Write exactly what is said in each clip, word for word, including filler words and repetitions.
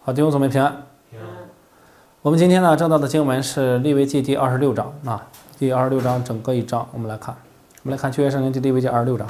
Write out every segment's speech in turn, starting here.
好，弟兄姊妹平安。 平安。 我们今天呢，正道的经文是利未记第二十六章啊，第二十六章整个一章，我们来看，我们来看旧约圣经第利未记二十六章。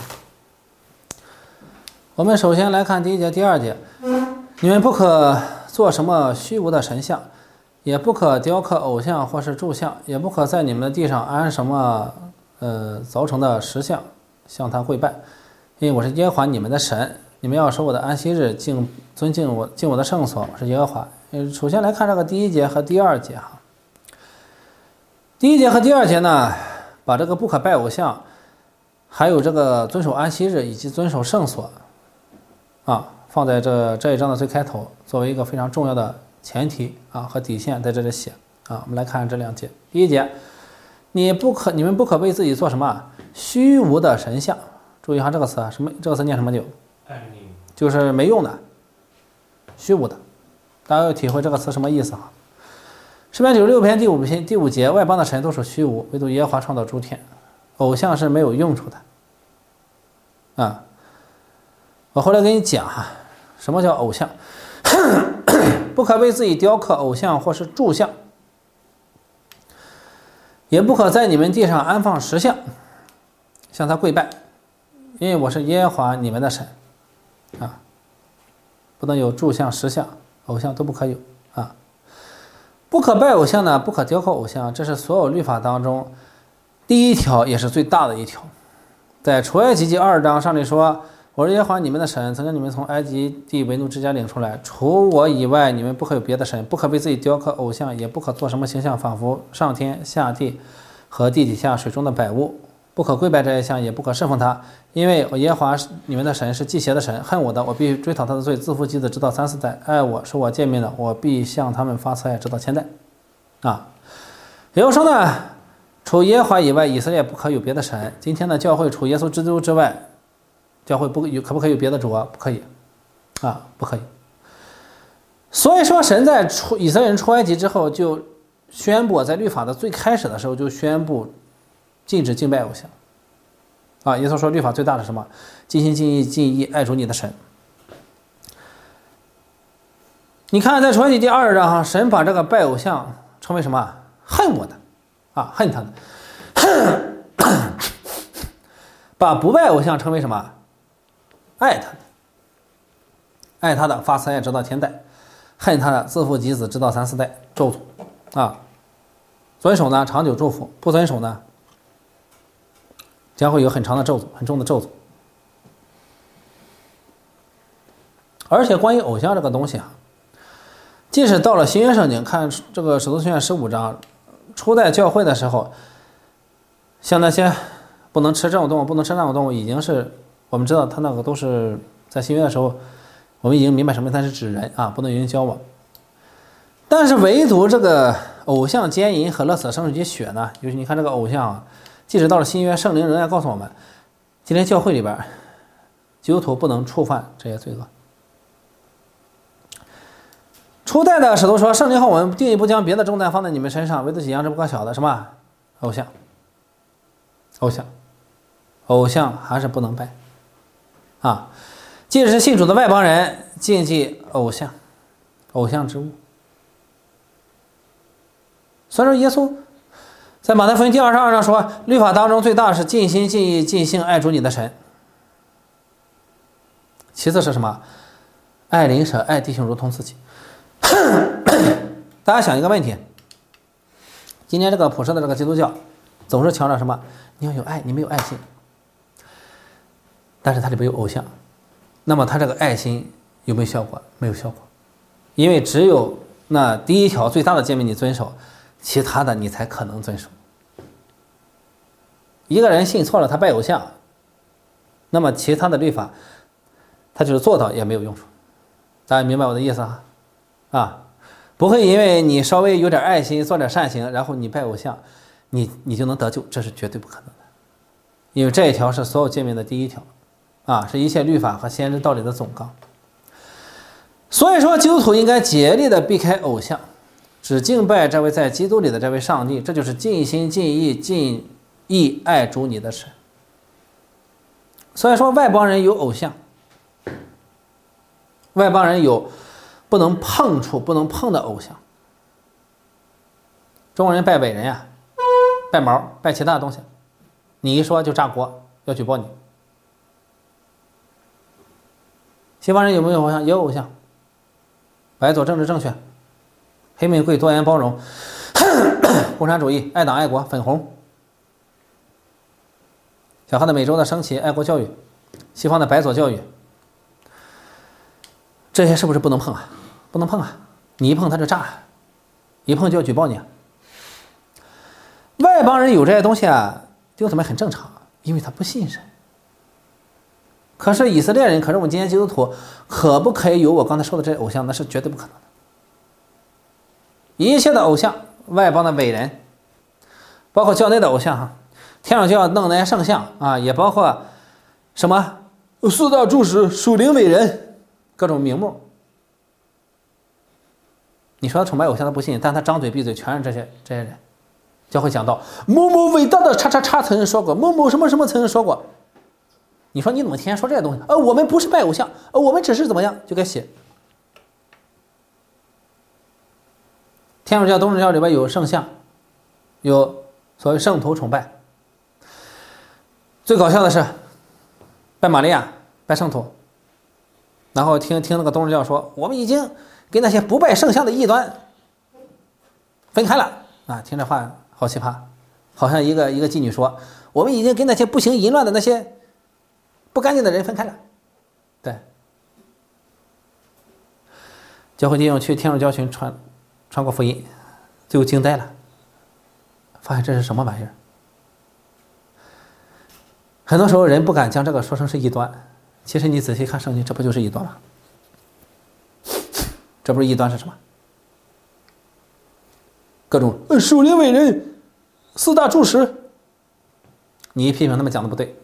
我们首先来看第一节、第二节，你们不可做什么虚无的神像，也不可雕刻偶像或是柱像，也不可在你们的地上安什么呃凿成的石像，向他跪拜，因为我是耶和华你们的神。你们要守我的安息日，敬尊敬我，敬我的圣所，我是耶和华。呃，首先来看这个第一节和第二节哈。第一节和第二节呢，把这个不可拜偶像，还有这个遵守安息日以及遵守圣所，啊，放在这这一章的最开头，作为一个非常重要的前提啊和底线在这里写啊。我们来看这两节。第一节，你不可，你们不可为自己做什么虚无的神像。注意一下这个词啊，什么？这个词念什么就？就是没用的，虚无的。大家要体会这个词什么意思啊？诗篇九十六篇第五篇第五节，外邦的神都是虚无，唯独耶和华创造诸天，偶像是没有用处的。啊，我后来给你讲哈，什么叫偶像？不可为自己雕刻偶像或是柱像，也不可在你们地上安放石像，向他跪拜，因为我是耶和华你们的神。啊，不能有柱像、石像、偶像都不可有啊！不可拜偶像呢，不可雕刻偶像，这是所有律法当中第一条，也是最大的一条。在出埃及记二章上里说：“我是耶和华你们的神，曾将你们从埃及地为奴之家领出来。除我以外，你们不可有别的神，不可为自己雕刻偶像，也不可做什么形象，仿佛上天下地和地底下水中的百物。”不可跪拜这一项，也不可侍奉他，因为我耶和华你们的神是忌邪的神，恨我的，我必追讨他的罪，自负及子，直到三四代；爱我、守我诫命的，我必向他们发慈爱，直到千代。啊，也就是说呢，除耶和华以外，以色列不可有别的神。今天的教会除耶稣基督之外，教会不有可不可以有别的主啊？不可以，啊，不可以。所以说，神在出以色列人出埃及之后，就宣布，在律法的最开始的时候就宣布。禁止敬拜偶像，啊，耶稣说律法最大的是什么？尽心尽意尽意爱主你的神。你看在出埃及第二章哈，神把这个拜偶像称为什么？恨我的，啊，恨他的。把不拜偶像称为什么？爱他的，爱他的发慈爱直到千代，恨他的自负及子直到三四代，咒诅啊。遵守呢长久祝福，不遵守呢？将会有很长的咒诅，很重的咒诅。而且关于偶像这个东西啊，即使到了新约圣经，看这个使徒行传十五章，初代教会的时候，像那些不能吃这种动物、不能吃那种动物，已经是我们知道，他那个都是在新约的时候，我们已经明白什么它是指人啊，不能与人交往。但是唯独这个偶像奸淫和勒死生殖及血呢，尤其你看这个偶像啊。即使到了新约，圣灵仍然告诉我们，今天教会里边，基督徒不能触犯这些罪恶。初代的使徒说，圣灵和我们定义不将别的重担放在你们身上，唯独几样这不可小的什么偶像，偶像，偶像还是不能拜啊！即使是信主的外邦人，禁忌偶像，偶像之物。所以说，耶稣。在马太福音第二十二章说，律法当中最大是尽心尽意尽性爱主你的神。其次是什么？爱邻舍爱弟兄如同自己。大家想一个问题，今天这个普世的这个基督教总是强调什么？你要有爱，你没有爱心，但是它里边有偶像，那么它这个爱心有没有效果？没有效果，因为只有那第一条最大的诫命你遵守，其他的你才可能遵守。一个人信错了，他拜偶像，那么其他的律法他就是做到也没有用处。大家明白我的意思啊？啊，不会因为你稍微有点爱心做点善行，然后你拜偶像，你你就能得救，这是绝对不可能的。因为这一条是所有诫命的第一条啊，是一切律法和先知道理的总纲。所以说基督徒应该竭力的避开偶像，只敬拜这位在基督里的这位上帝，这就是尽心尽意尽意爱主你的神。所以说外邦人有偶像，外邦人有不不能碰触、不能碰的偶像。中国人拜伟人呀、啊，拜毛、拜其他的东西，你一说就炸锅，要举报你。西方人有没有偶像？也有偶像，白左政治正确，黑玫瑰多元包容，共产主义爱党爱国，粉红。小汉的美洲的升旗爱国教育，西方的白左教育，这些是不是不能碰啊？不能碰啊！你一碰它就炸，一碰就要举报你。外邦人有这些东西啊，弟兄姊妹很正常，因为他不信神。可是以色列人，可是我们今天基督徒，可不可以有我刚才说的这些偶像？那是绝对不可能的。一切的偶像，外邦的伟人，包括教内的偶像哈，天主教弄那些圣像啊，也包括什么四大柱石、属灵伟人，各种名目。你说他崇拜偶像，他不信，但他张嘴闭嘴全是这些这些人。教会讲到某某伟大的叉叉叉曾说过，某某什么什么曾说过。你说你怎么天天说这些东西？呃，我们不是拜偶像，呃，我们只是怎么样就该写。天主教、东正教里边有圣像，有所谓圣徒崇拜。最搞笑的是拜玛利亚、拜圣徒，然后听听那个东正教说，我们已经跟那些不拜圣像的异端分开了啊！听这话好奇葩，好像一个一个妓女说，我们已经跟那些不行淫乱的那些不干净的人分开了。对，教会弟兄去天主教群传传过福音，最后惊呆了，发现这是什么玩意儿。很多时候人不敢将这个说成是异端，其实你仔细看圣经，这不就是异端吗？这不是异端是什么？各种属灵伟人、四大柱石，你一批评他们讲的不对，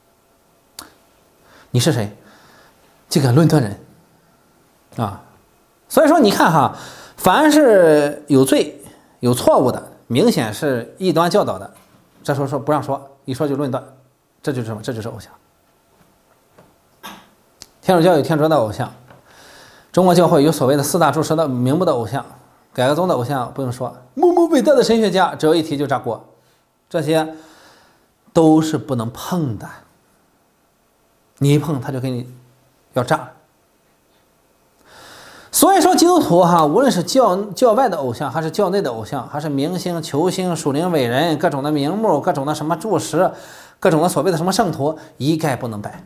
你是谁？竟敢论断人啊！所以说你看哈，凡是有罪、有错误的，明显是异端教导的，这时候说不让说，一说就论断，这就是什么？这就是偶像。天主教有天主教的偶像，中国教会有所谓的四大柱石的名目的偶像，改革宗的偶像不用说，某某伟大的神学家，只要一提就炸锅，这些都是不能碰的，你一碰他就给你要炸。所以说基督徒哈，无论是教教外的偶像，还是教内的偶像，还是明星、球星、属灵伟人，各种的名目，各种的什么柱石，各种的所谓的什么圣徒，一概不能拜。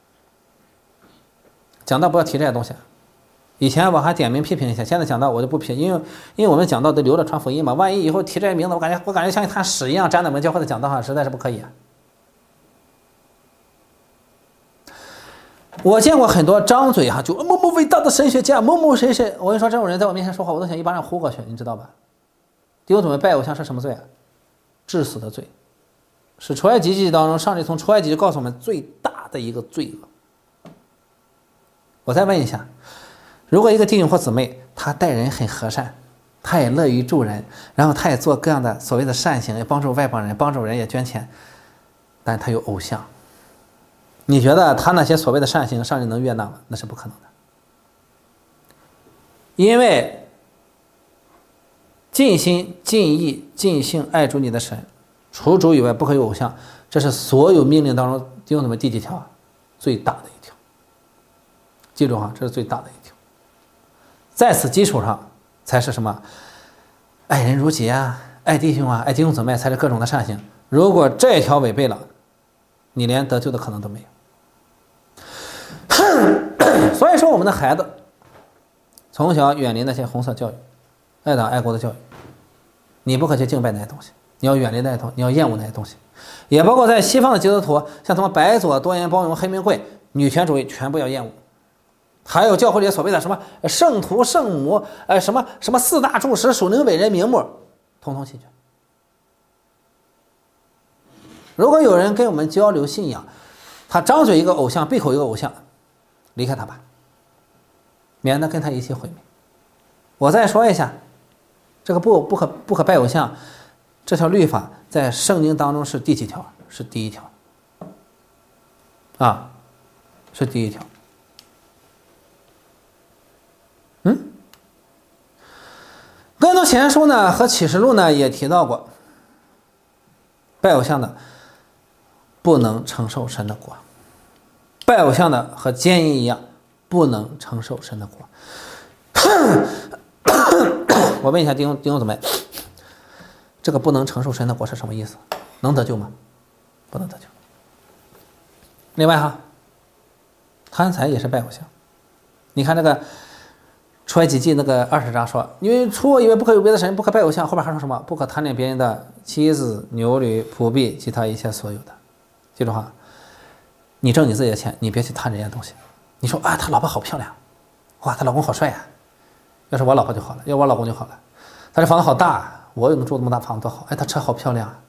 讲道不要提这些东西。以前我还点名批评一下，现在讲道我就不批，因为因为我们讲道都留着传福音嘛，万一以后提这些名字，我感觉我感觉像一滩屎一样沾在我们教会的讲道上，实在是不可以啊。我见过很多张嘴哈，就某某伟大的神学家，某某谁谁，我跟你说，这种人在我面前说话，我都想一巴掌呼过去，你知道吧？弟兄姊妹，拜偶像是什么罪啊？致死的罪，是出埃及记当中，上帝从出埃及就告诉我们最大的一个罪恶。我再问一下，如果一个弟兄或姊妹，他待人很和善，他也乐于助人，然后他也做各样的所谓的善行，也帮助外邦人，帮助人也捐钱，但他有偶像，你觉得他那些所谓的善行上帝能悦纳吗？那是不可能的。因为尽心尽意尽性爱主你的神，除主以外不可有偶像，这是所有命令当中弟兄姊妹第几条啊？最大的一条。记住哈，这是最大的一条。在此基础上才是什么？爱人如己啊，爱弟兄啊，爱弟兄姊妹才是各种的善行。如果这条违背了，你连得救的可能都没有。所以说我们的孩子从小远离那些红色教育，爱党爱国的教育，你不可去敬拜那些东西，你要远离那些东西，你要厌恶那些东西。也包括在西方的基督徒，像什么白左、多元包容、黑玫瑰、女权主义，全部要厌恶。还有教会里所谓的什么圣徒、圣母，呃，什么什么四大柱石、属灵伟人名目，统统弃绝。如果有人跟我们交流信仰，他张嘴一个偶像，闭口一个偶像，离开他吧，免得跟他一起毁灭。我再说一下，这个不不可不可拜偶像这条律法在圣经当中是第几条？是第一条啊，是第一条。嗯， 多前书呢和启示录呢也提到过，拜偶像的不能承受神的国，拜偶像的和奸淫一样，不能承受神的国。我问一下弟兄弟兄姊妹，这个不能承受神的国是什么意思？能得救吗？不能得救。另外哈，贪财也是拜偶像。你看这个出埃及记那个二十章说，因为除我以外不可有别的神，不可拜偶像。后边还说什么？不可贪恋别人的妻子、牛驴、仆婢及他一切所有的。记住哈，你挣你自己的钱，你别去贪人家东西。你说啊，他老婆好漂亮，哇，他老公好帅啊。要是我老婆就好了，要我老公就好了。他这房子好大，我又能住这么大房子多好。哎，他车好漂亮啊，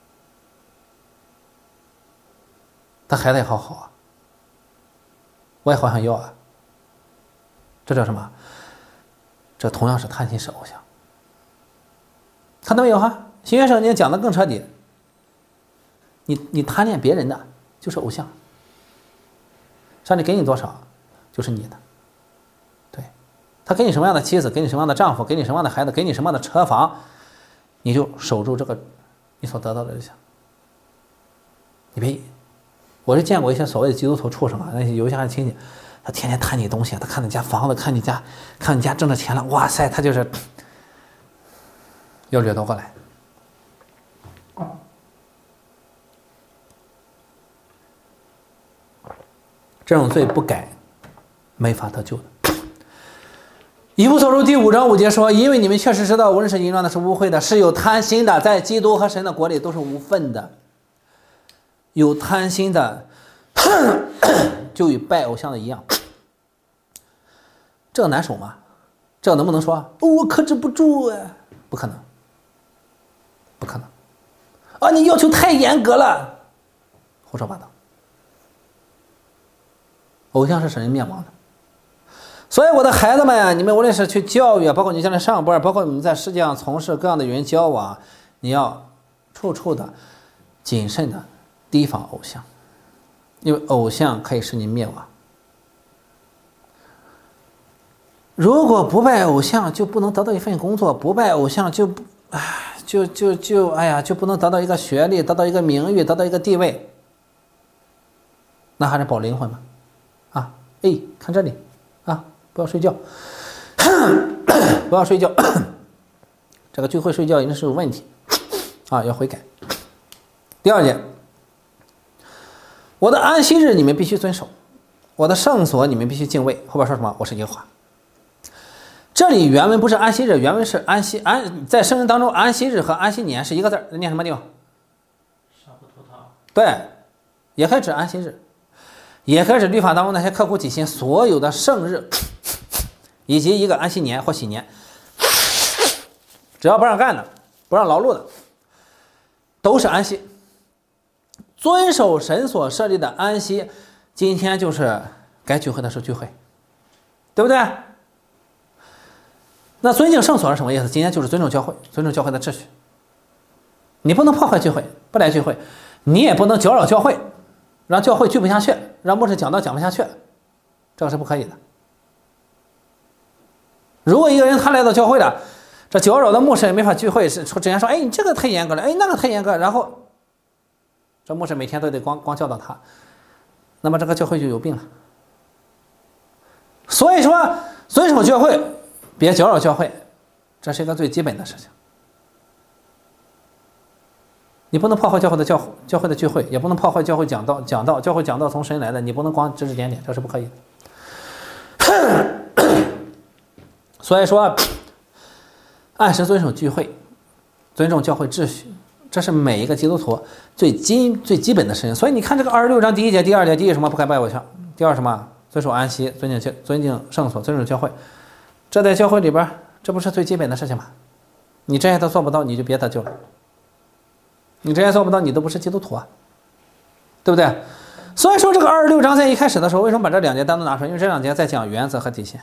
他孩子也好好啊，我也好想要啊。这叫什么？这同样是贪心是偶像。看到没有哈？新约圣经讲的更彻底。你你贪恋别人的就是偶像，上帝给你多少就是你的。对，他给你什么样的妻子，给你什么样的丈夫，给你什么样的孩子，给你什么样的车房，你就守住这个你所得到的就行。你别，我是见过一些所谓的基督徒畜生啊，那些有一些亲戚，他天天贪你东西，他看你家房子，看你家看你家挣着钱了，哇塞，他就是要掠夺过来。这种罪不改，没法得救的。以弗所书第五章五节说：“因为你们确实知道，无论是淫乱的，是污秽的，是有贪心的，在基督和神的国里都是无份的。有贪心的，就与拜偶像的一样。这个难守吗？这个能不能说、哦、我克制不住啊？不可能，不可能。啊，你要求太严格了，胡说八道。偶像是使人灭亡的。所以我的孩子们呀，你们无论是去教育，包括你将来上班，包括你们在世界上从事各样的与人交往，你要处处的谨慎的提防偶像，因为偶像可以使你灭亡。如果不拜偶像就不能得到一份工作，不拜偶像就不唉就就就哎呀就不能得到一个学历，得到一个名誉，得到一个地位，那还是保灵魂吗？啊，哎，看这里啊，不要睡觉，不要睡觉，这个聚会睡觉一定是有问题啊，要悔改。第二点，我的安息日你们必须遵守，我的圣所你们必须敬畏。后边说什么？我是耶和华。这里原文不是安息日，原文是安息安，在圣经当中，安息日和安息年是一个字，念什么地方？对，也可以指安息日，也可以指律法当中那些刻苦己心所有的圣日，以及一个安息年或喜年，只要不让干的，不让劳碌的，都是安息。遵守神所设立的安息，今天就是该聚会的时候聚会，对不对？那尊敬圣所是什么意思？今天就是尊重教会，尊重教会的秩序。你不能破坏聚会，不来聚会，你也不能搅扰教会，让教会聚不下去，让牧师讲道讲不下去，这个是不可以的。如果一个人他来到教会了，这搅扰的牧师也没法聚会，是直接说，哎，你这个太严格了，哎，那个太严格，然后这牧师每天都得光光教导他，那么这个教会就有病了。所以说，遵守教会，别搅扰教会，这是一个最基本的事情。你不能破坏教会的教教会的聚会，也不能破坏教会讲道讲道，教会讲道从神来的，你不能光指指点点，这是不可以的。所以说，按时遵守聚会，尊重教会秩序，这是每一个基督徒最基最基本的事情。所以你看这个二十六章第一节、第二节，第一什么？不可拜偶像；第二什么？遵守安息，尊敬尊敬圣所，尊重教会。这在教会里边，这不是最基本的事情吗？你这些都做不到，你就别得救了。你这些做不到，你都不是基督徒啊，对不对？所以说这个二十六章在一开始的时候，为什么把这两节单独拿出来？因为这两节在讲原则和底线。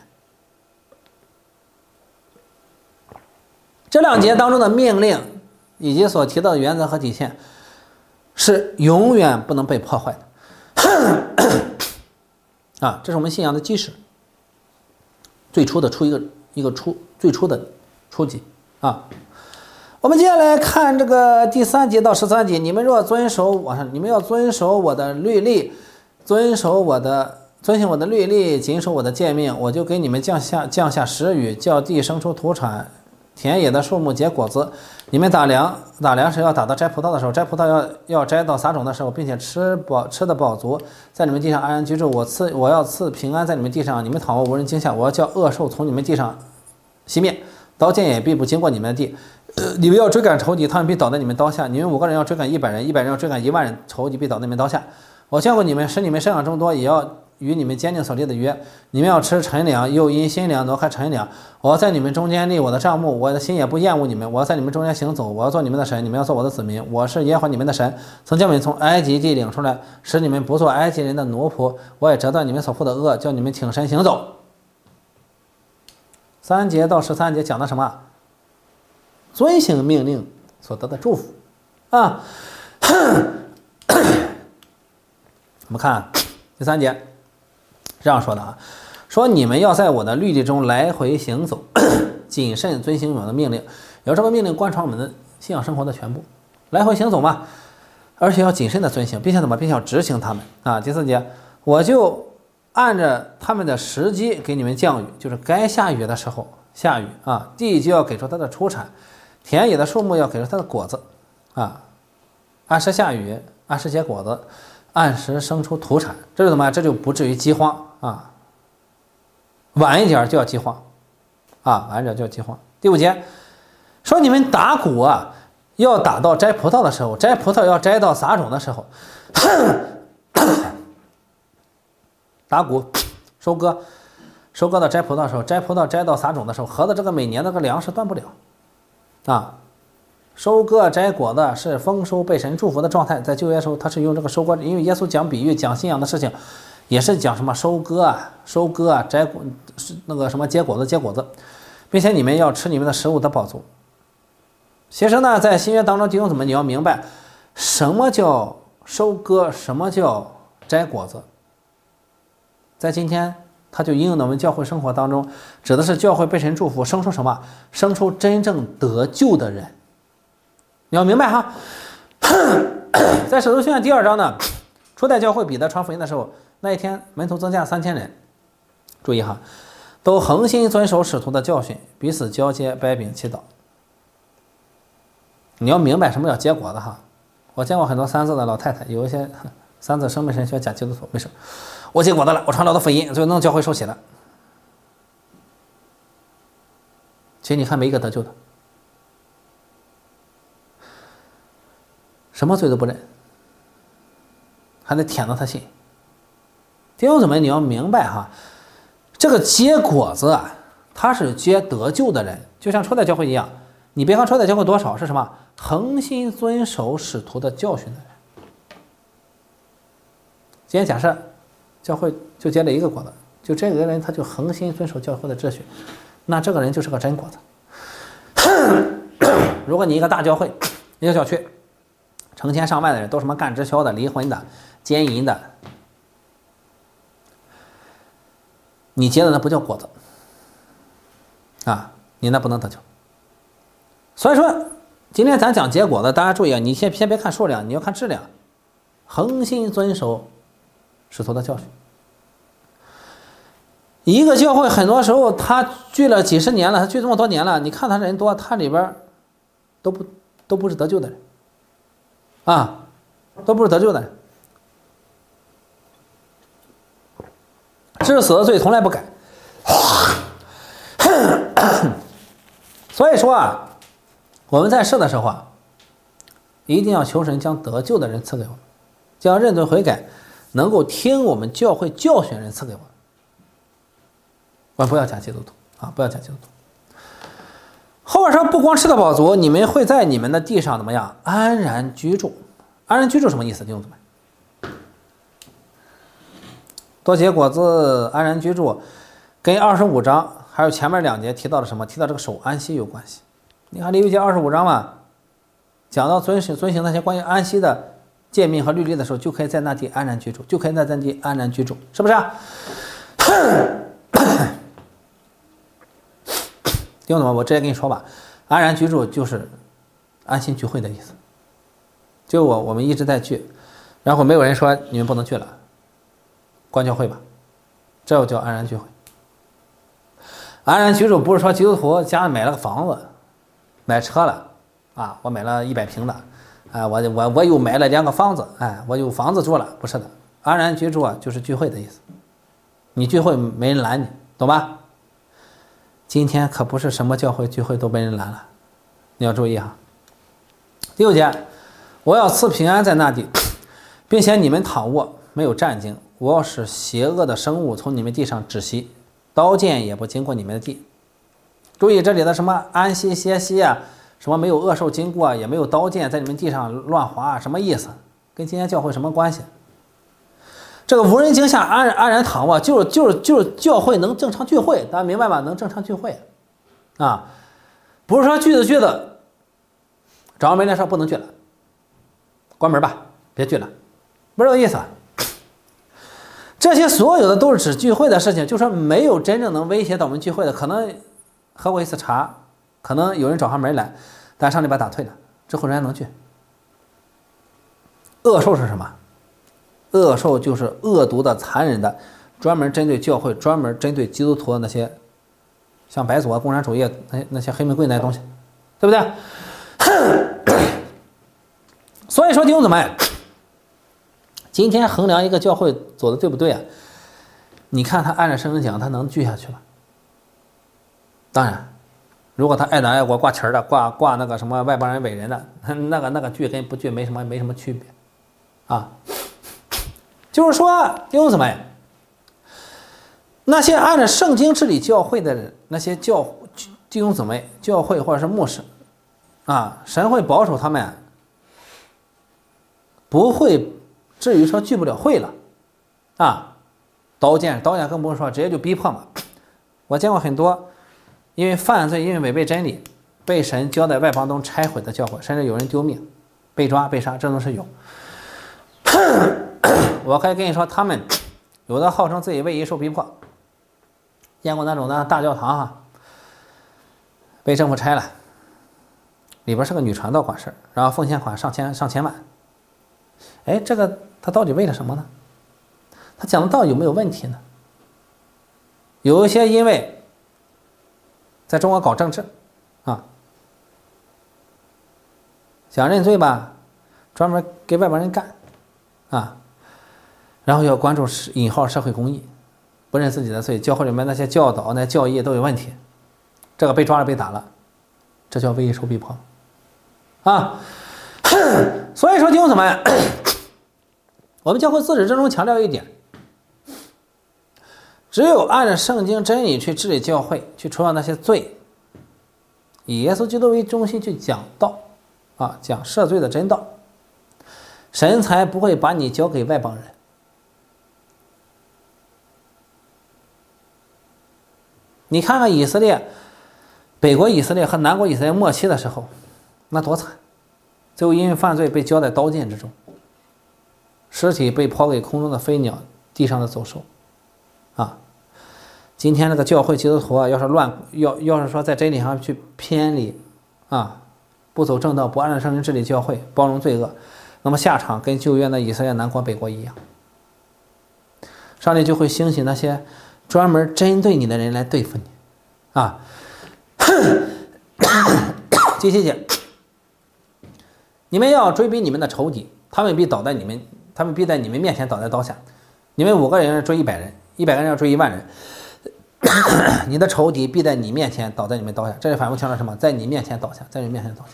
这两节当中的命令以及所提到的原则和底线是永远不能被破坏的啊，这是我们信仰的基石，最初的出一个一个初最初的初级。 啊。我们接下来看这个第三节到十三节，你们若遵守我，你们要遵守我的律例，遵守我的遵行我的律例，谨守我的诫命，我就给你们降下降下时雨，叫地生出土产，田野的树木结果子。你们打粮，打粮食要打到摘葡萄的时候，摘葡萄要要摘到撒种的时候，并且吃饱吃的饱足，在你们地上安然居住。我赐我要赐平安在你们地上，你们躺卧无人惊吓。我要叫恶兽从你们地上熄灭，刀剑也必不经过你们的地。呃，你们要追赶仇敌，他们必倒在你们刀下。你们五个人要追赶一百人，一百人要追赶一万人，仇敌必倒在你们刀下。我见过你们，使你们生养众多，也要与你们坚定所立的约。你们要吃陈粮，又因新粮挪开陈粮。我要在你们中间立我的帐幕，我的心也不厌恶你们。我要在你们中间行走，我要做你们的神，你们要做我的子民。我是耶和华你们的神，曾将你们从埃及地领出来，使你们不做埃及人的奴仆。我也折断你们所负的恶，叫你们挺身行走。三节到十三节讲的什么？遵行命令所得的祝福啊。我们看第三节这样说的啊，说你们要在我的律例中来回行走，谨慎遵行我的命令，有这个命令贯穿我们的信仰生活的全部，来回行走嘛，而且要谨慎的遵行，并且怎么，并且要执行他们啊。第四节，我就按着他们的时机给你们降雨，就是该下雨的时候下雨啊，地就要给出它的出产，田野的树木要给出它的果子啊，按时下雨，按时结果子，按时生出土产，这就怎么？这就不至于饥荒啊，晚一点就要饥荒啊，晚一点就要饥荒。第五节说你们打谷啊，要打到摘葡萄的时候，摘葡萄要摘到撒种的时候，打谷收割，收割到摘葡萄的时候，摘葡萄摘到撒种的时候，合的这个每年那个粮食断不了啊。收割摘果子是丰收被神祝福的状态，在旧约时候他是用这个收割，因为耶稣讲比喻讲信仰的事情也是讲什么收割啊收割啊摘果那个什么结果子结果子，并且你们要吃你们的食物的饱足。其实呢在新约当中弟兄姊妹，你要明白什么叫收割，什么叫摘果子，在今天它就应用到我们教会生活当中，指的是教会被神祝福，生出什么？生出真正得救的人。你要明白哈，在使徒行传第二章呢，初代教会彼得传福音的时候，那一天门徒增加三千人，注意哈，都恒心遵守使徒的教训，彼此交接掰饼祈祷。你要明白什么叫结果的哈。我见过很多三字的老太太，有一些三字生命神学假基督徒，没事，我结果的了，我传了的福音，最后弄教会受洗了。其实你看没一个得救的。什么罪都不认，还得舔到他信。弟兄姊妹，你要明白哈，这个结果子啊，他是结得救的人，就像初代教会一样。你别看初代教会多少，是什么？恒心遵守使徒的教训的人。今天假设教会就结了一个果子，就这个人他就恒心遵守教会的秩序，那这个人就是个真果子。如果你一个大教会，一个小区，成千上万的人都什么干直销的、离婚的、奸淫的，你结的那不叫果子啊，你那不能得救。所以说今天咱讲结果的，大家注意啊，你先先别看数量，你要看质量，恒心遵守使徒的教训。一个教会很多时候他聚了几十年了，他聚这么多年了，你看他人多，他里边都不都不是得救的人啊，都不是得救的人，致死的罪从来不改。所以说啊，我们在世的时候啊，一定要求神将得救的人赐给我们，将认罪悔改能够听我们教会教训人赐给我们。我们不要假基督徒啊，不要假基督徒。后面说不光吃得饱足，你们会在你们的地上怎么样？安然居住。安然居住什么意思？弟兄姊妹，多结果子，安然居住，跟二十五章还有前面两节提到了什么？提到这个守安息有关系。你看利未记二十五章嘛，讲到遵行遵行那些关于安息的诫命和律例的时候，就可以在那地安然居住，就可以在那地安然居住，是不是啊？弟兄姊妹，我直接跟你说吧， 安然居住就是安心聚会的意思。就我我们一直在聚，然后没有人说你们不能聚了，关教会吧，这就叫安然聚会。安然居住不是说基督徒家里买了个房子，买车了啊，我买了一百平的，哎，我我我又买了两个房子，哎，我有房子住了，不是的，安然居住啊就是聚会的意思。你聚会没人拦你，懂吧？今天可不是什么教会聚会都被人拦了，你要注意哈。第六节，我要赐平安在那地，并且你们躺卧没有战惊，我要使邪恶的生物从你们地上止息，刀剑也不经过你们的地。注意这里的什么安息歇息啊，什么没有恶兽经过，也没有刀剑在你们地上乱划，什么意思？跟今天教会什么关系？这个无人惊吓安安然躺卧，就是就是就是教会能正常聚会，大家明白吗？能正常聚会啊，不是说聚着聚着找没人说不能聚了，关门吧，别聚了，不是这个意思。这些所有的都是指聚会的事情，就说没有真正能威胁到我们聚会的，可能喝过一次茶，可能有人找上门来，但上礼拜打退了，之后人家能聚。恶兽是什么？恶兽就是恶毒的、残忍的，专门针对教会、专门针对基督徒的那些，像白左、共产主义那那些黑玫瑰那些东西，对不对？所以说弟兄姊妹，今天衡量一个教会走的对不对啊？你看他按照圣经讲，他能聚下去吗？当然，如果他爱党爱国挂旗儿的，挂挂那个什么外邦人伟人的，那个那个聚跟不聚没什么没什么区别啊。就是说弟兄姊妹，那些按照圣经治理教会的人，那些教弟兄姊妹教会或者是牧师啊，神会保守他们，不会至于说聚不了会了啊。刀剑刀剑更不用说，直接就逼迫嘛。我见过很多因为犯罪因为违背真理被神交在外邦中拆毁的教会，甚至有人丢命被抓被杀，这都是有。我可以跟你说，他们有的号称自己为义受逼迫，见过那种的大教堂啊，被政府拆了，里边是个女传道管事，然后奉献款上千上千万。哎，这个他到底为了什么呢？他讲的道理有没有问题呢？有一些因为在中国搞政治啊，想认罪吧，专门给外边人干啊，然后要关注引号社会公义，不认自己的罪，教会里面那些教导那教义都有问题，这个被抓了被打了，这叫为义受逼迫啊。所以说弟兄姊妹，我们教会自始至终强调一点，只有按照圣经真理去治理教会，去除掉那些罪，以耶稣基督为中心去讲道啊，讲赦罪的真道，神才不会把你交给外邦人。你看看以色列，北国以色列和南国以色列末期的时候，那多惨，最后因为犯罪被交在刀剑之中，尸体被抛给空中的飞鸟，地上的走兽啊。今天这个教会基督徒啊，要是乱要要是说在真理上去偏离啊，不走正道，不按照圣经治理教会，包容罪恶，那么下场跟旧约的以色列南国北国一样，上帝就会兴起那些专门针对你的人来对付你啊。第七节，你们要追逼你们的仇敌，他们必倒在你们他们必在你们面前倒在刀下。你们五个人追一百人，一百个人要追一万人，你的仇敌必在你面前倒在你们刀下。这里反复强调什么？在你面前倒下，在你面前倒下。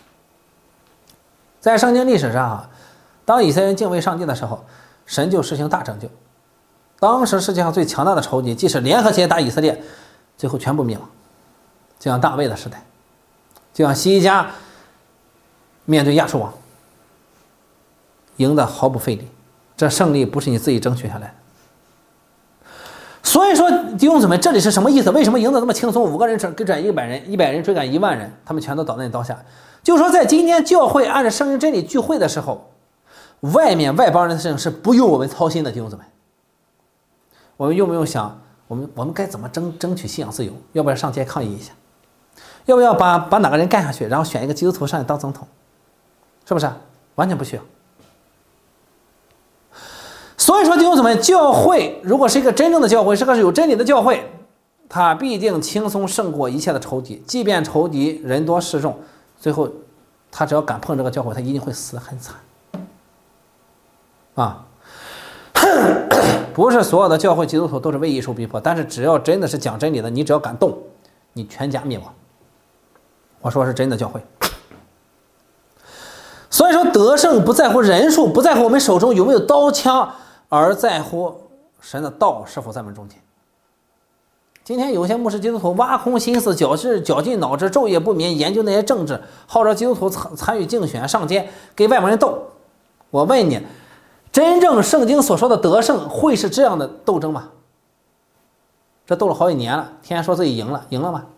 在圣经历史上啊，当以色列人敬畏上帝的时候，神就实行大拯救。当时世界上最强大的仇敌，即使联合起来打以色列，最后全部灭亡。就像大卫的时代，就像西家面对亚述王，赢得毫不费力。这胜利不是你自己争取下来的。所以说弟兄姊妹，这里是什么意思？为什么赢得这么轻松？五个人追赶一百人，一百人追赶一万人，他们全都倒在你刀下。就是说在今天教会按照圣经真理聚会的时候，外面外邦人的事情是不用我们操心的。弟兄姊妹，我们用不用想我们我们该怎么争争取信仰自由？要不然上街抗议一下， 要不要把把哪个人干下去，然后选一个基督徒上去当总统？是不是？完全不需要。所以说弟兄姊妹，教会如果是一个真正的教会，是个有真理的教会，它必定轻松胜过一切的仇敌。即便仇敌人多势众，最后他只要敢碰这个教会，他一定会死得很惨啊！不是所有的教会基督徒都是为义受逼迫，但是只要真的是讲真理的，你只要敢动，你全家灭亡。我说是真的教会。所以说得胜不在乎人数，不在乎我们手中有没有刀枪，而在乎神的道是否在我们中间。今天有些牧师基督徒挖空心思，绞尽绞尽脑汁，昼夜不眠研究那些政治，号召基督徒参参与竞选上街，跟外邦人斗。我问你，真正圣经所说的得胜会是这样的斗争吗？这斗了好几年了，天天说自己赢了，赢了吗？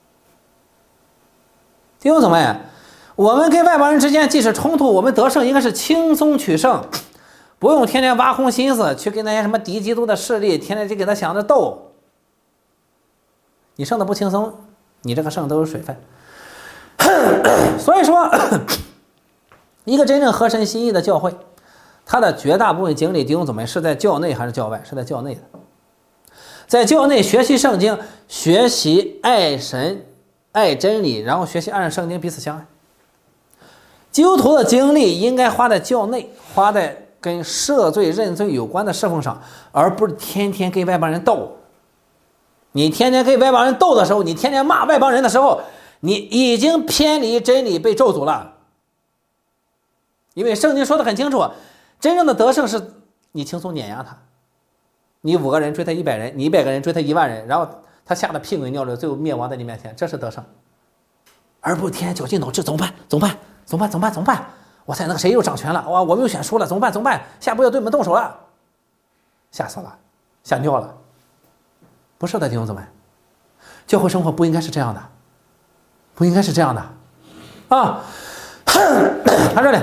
弟兄姊妹，我们跟外邦人之间即使冲突，我们得胜应该是轻松取胜，不用天天挖空心思去跟那些什么敌基督的势力天天就给他想着斗。你胜的不轻松，你这个胜都是水分。所以说一个真正合神心意的教会，它的绝大部分精力弟兄姊妹是在教内还是教外？是在教内的。在教内学习圣经，学习爱神爱真理，然后学习按照圣经彼此相爱。基督徒的精力应该花在教内，花在跟赦罪认罪有关的侍奉上，而不是天天跟外邦人斗。你天天跟外邦人斗的时候，你天天骂外邦人的时候，你已经偏离真理，被咒诅了。因为圣经说的很清楚，真正的得胜是你轻松碾压他。你五个人追他一百人，你一百个人追他一万人，然后他吓得屁滚尿流，最后灭亡在你面前，这是得胜。而不是天天绞尽脑汁，怎么办？怎么办？怎么办？怎么办？怎么办？哇塞，那个谁又掌权了？哇，我们又选输了，怎么办？怎么办？下步要对我们动手了，吓死了，吓尿了。不是的，弟兄姊妹，教会生活不应该是这样的，不应该是这样的啊！看这里，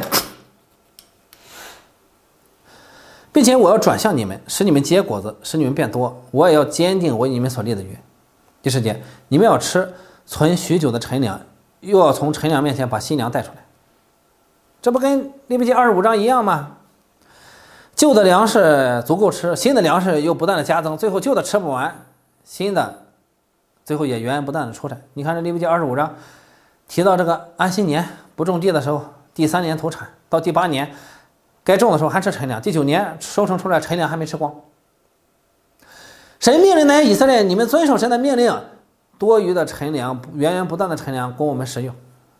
并且我要转向你们，使你们结果子，使你们变多。我也要坚定我与你们所立的约。第十节，你们要吃存许久的陈粮，又要从陈粮面前把新粮带出来。这不跟利未记二十五章一样吗？旧的粮食足够吃，新的粮食又不断的加增，最后旧的吃不完，新的最后也源源不断的出来。你看这利未记二十五章提到这个安息年不种地的时候，第三年投产，到第八年该种的时候还吃陈粮，第九年收成出来陈粮还没吃光。神命令那些以色列，你们遵守神的命令，多余的陈粮源源不断的陈粮供我们食用。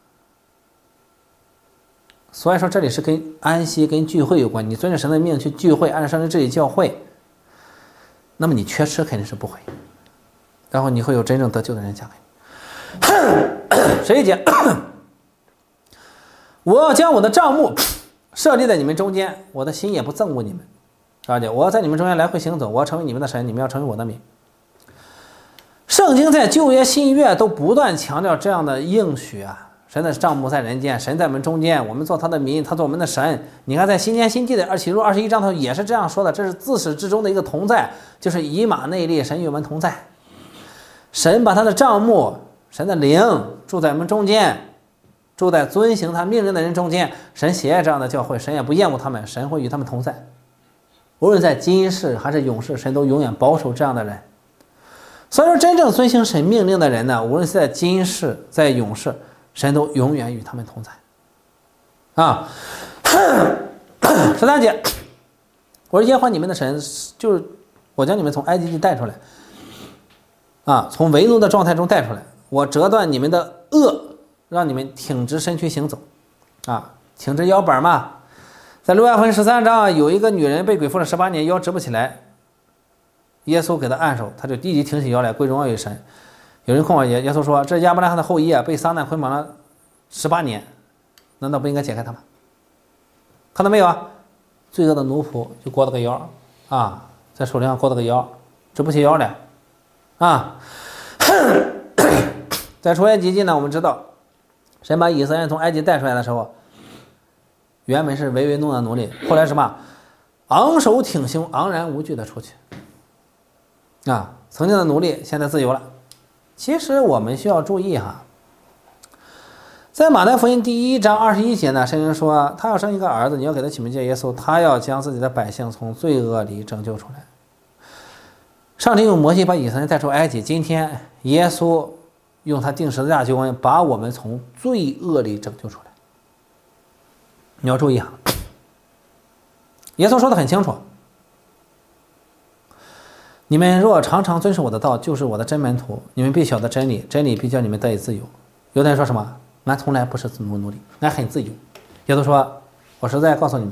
所以说这里是跟安息跟聚会有关，你遵着神的命去聚会，按照上帝治理教会，那么你缺吃肯定是不会，然后你会有真正得救的人加给你。十一节，我要将我的帐幕设立在你们中间，我的心也不憎恶你们。十二节，我要在你们中间来回行走，我要成为你们的神，你们要成为我的民。圣经在旧约新约都不断强调这样的应许啊，神的帐幕在人间，神在我们中间，我们做他的民，他做我们的神。你看在新年新纪的启示录二十一章头也是这样说的，这是自始至终的一个同在，就是以马内利，神与我们同在。神把他的帐幕，神的灵住在我们中间，住在遵行他命令的人中间。神喜爱这样的教会，神也不厌恶他们，神会与他们同在。无论在今世还是永世，神都永远保守这样的人。所以说真正遵行神命令的人呢，无论是在今世在永世，神都永远与他们同在啊。十三节，我是耶和华你们的神，就是我将你们从埃及地带出来啊，从为奴的状态中带出来，我折断你们的轭，让你们挺直身躯行走啊，挺直腰板嘛。在路加福音十三章，有一个女人被鬼附了十八年，腰直不起来，耶稣给她按手，她就立即挺起腰来，归荣耀于神。有人困惑耶耶稣说，这亚伯拉罕的后裔啊，被撒旦捆绑了十八年，难道不应该解开他吗？看到没有啊？罪恶的奴仆就裹了个腰啊，在手上裹了个腰，直不起腰来啊。在出埃及记呢，我们知道神把以色列人从埃及带出来的时候，原本是唯唯诺诺的奴隶，后来什么昂首挺胸昂然无惧的出去啊，曾经的奴隶现在自由了。其实我们需要注意哈， 在马太福音第一章二十一节呢，圣经说他要生一个儿子，你要给他起名叫耶稣，他要将自己的百姓从罪恶里拯救出来。上帝用摩西把以色列人带出埃及，今天耶稣用他定十字架救恩把我们从罪恶里拯救出来。你要注意啊，耶稣说的很清楚，你们若常常遵守我的道，就是我的真门徒，你们必晓得真理，真理必叫你们得以自由。有的人说什么？俺从来不是奴奴隶，俺很自由。耶稣说，我实在告诉你们，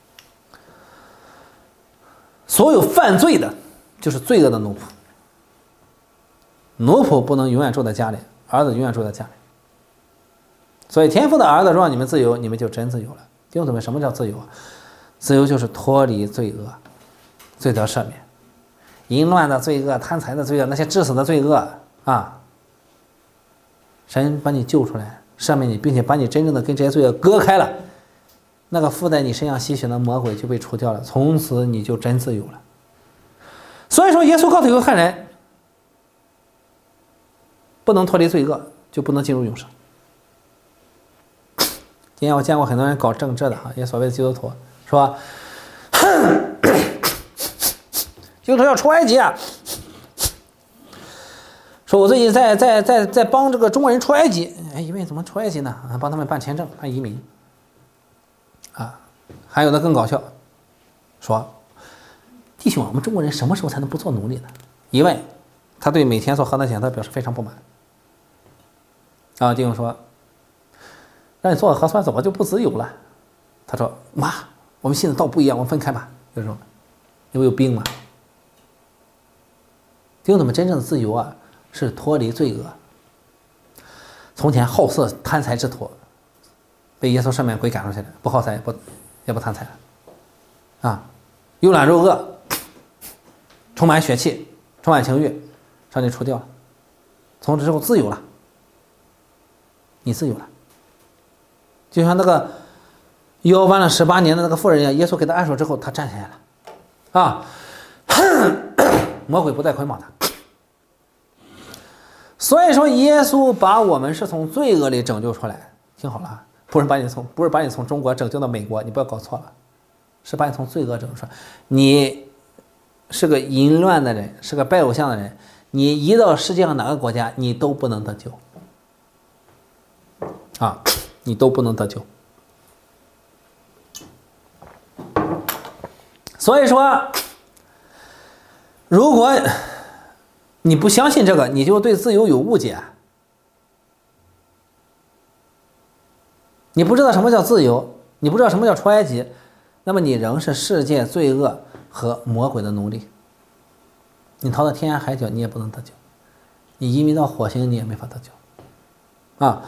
所有犯罪的就是罪恶的奴仆。奴仆不能永远住在家里，儿子永远住在家里。所以天父的儿子若让你们自由，你们就真自由了。弟兄姊妹，什么叫自由啊？自由就是脱离罪恶，罪得赦免。淫乱的罪恶、贪财的罪恶、那些致死的罪恶啊，神把你救出来，赦免你，并且把你真正的跟这些罪恶割开了，那个附在你身上吸血的魔鬼就被除掉了，从此你就真自由了。所以说耶稣告诉犹太人，不能脱离罪恶就不能进入永生。今天我见过很多人搞政治的啊，也所谓的基督徒说基督徒要出埃及啊，说我最近在在在在帮这个中国人出埃及。哎，因为怎么出埃及呢？啊，帮他们办签证、办移民啊。还有的更搞笑，说弟兄，我们中国人什么时候才能不做奴隶呢？一问，他对每天做核酸检测表示非常不满。啊，弟兄说，让你做核酸怎么就不自由了？他说，妈，我们信的道不一样，我们分开吧。就说你不有病吗？弟兄怎么真正的自由啊？是脱离罪恶。从前好色贪财之徒，被耶稣赦免鬼赶出去了，不好财也不也不贪财了，啊，又懒又恶，充满血气，充满情欲，上帝除掉了，从此之后自由了，你自由了，就像那个腰弯了十八年的那个妇人一样，耶稣给他按手之后，他站起来了，啊，魔鬼不再捆绑他。所以说，耶稣把我们是从罪恶里拯救出来。听好了，不是把你从不是把你从中国拯救到美国，你不要搞错了，是把你从罪恶拯救出来。你是个淫乱的人，是个拜偶像的人，你移到世界上哪个国家，你都不能得救啊，你都不能得救。所以说，如果你不相信这个，你就对自由有误解。你不知道什么叫自由，你不知道什么叫出埃及，那么你仍是世界罪恶和魔鬼的奴隶。你逃到天涯海角，你也不能得救；你移民到火星，你也没法得救。啊，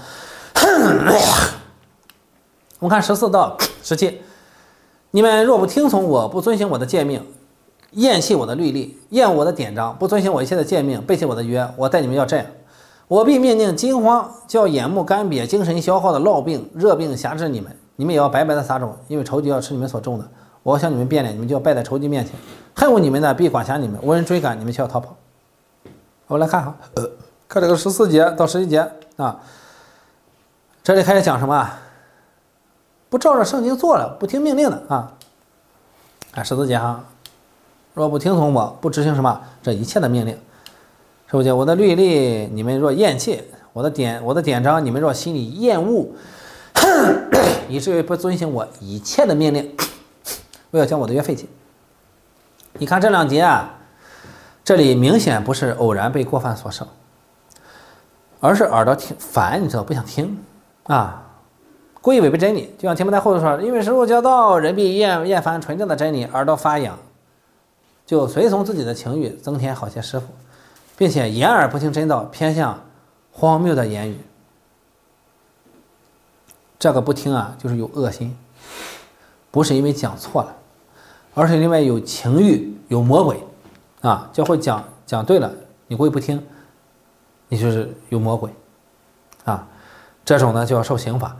我们看十四到十七，你们若不听从我，不遵行我的诫命，厌弃我的律例，厌恶我的典章，不遵行我一切的诫命，背弃我的约，我待你们要这样。我必命令惊慌，叫眼目干瘪、精神消耗的痨病、热病辖制你们，你们也要白白的撒种，因为仇敌要吃你们所种的。我要向你们变脸，你们就要败在仇敌面前。恨恶你们的必管辖你们，无人追赶，你们却要逃跑。我们来看哈，呃，看这个十四节到十一节啊，这里开始讲什么？不照着圣经做了，不听命令的啊。啊，十四节哈。若不听从我，不执行什么这一切的命令，是不是？我的律例你们若厌弃，我的典我的典章你们若心里厌恶，以至于不遵行我一切的命令，我要将我的约废弃。你看这两节啊，这里明显不是偶然被过犯所胜，而是耳朵听烦，你知道不想听啊，故意违背真理。就像提摩太后书说，因为时候教导，人必厌厌烦纯正的真理，耳朵发痒，就随从自己的情欲，增添好些师傅，并且掩耳不听真道，偏向荒谬的言语。这个不听啊，就是有恶心，不是因为讲错了，而是因为有情欲、有魔鬼啊。教会讲讲对了，你故意不听，你就是有魔鬼啊。这种呢就要受刑罚。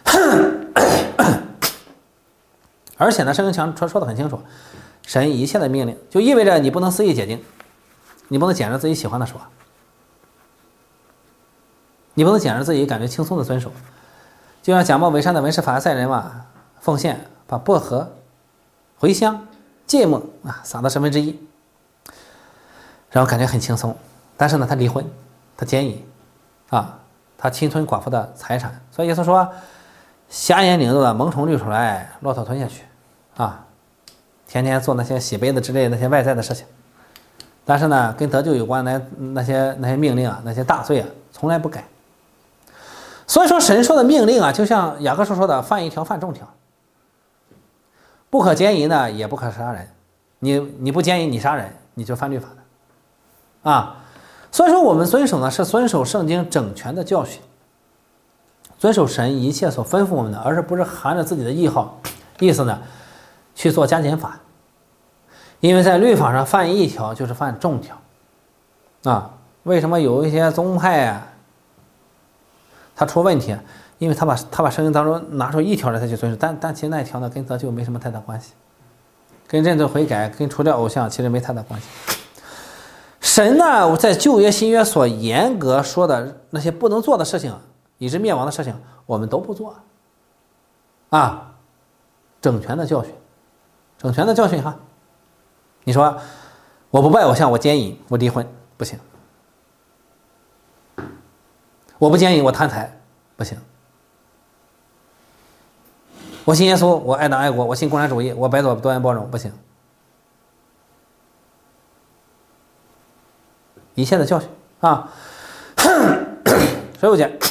而且呢，圣经强说说的很清楚。神一切的命令，就意味着你不能肆意解经，你不能捡着自己喜欢的说，你不能捡着自己感觉轻松的遵守， 就像假冒伪善的文士法利赛人嘛，奉献把薄荷、茴香、芥末啊撒到十分之一，然后感觉很轻松。但是呢，他离婚，他奸淫啊，他侵吞寡妇的财产。所以耶稣说，瞎眼领路的蒙虫滤出来，骆驼吞下去啊，天天做那些洗杯子之类的那些外在的事情。但是呢，跟得救有关的那些那些命令啊，那些大罪啊，从来不改。所以说，神说的命令啊，就像雅各书说的，犯一条犯众条。不可奸淫呢，也不可杀人。你你不奸淫，你杀人，你就犯律法的啊。所以说，我们遵守呢是遵守圣经整全的教训，遵守神一切所吩咐我们的，而是不是含着自己的意好意思呢去做加减法。因为在律法上犯一条就是犯众条啊。为什么有一些宗派啊他出问题？因为他把他把圣经当中拿出一条来他去遵守，但但其实那一条呢跟得救没什么太大关系，跟认罪悔改跟除掉偶像其实没太大关系。神呢在旧约新约所严格说的那些不能做的事情，以致灭亡的事情，我们都不做啊。整全的教训，整全的教训哈。你说我不拜偶像，我奸淫，我离婚，不行。我不奸淫，我贪财，不行。我信耶稣，我爱党爱国，我信共产主义，我白左多元包容，不行。一切的教训啊。十六节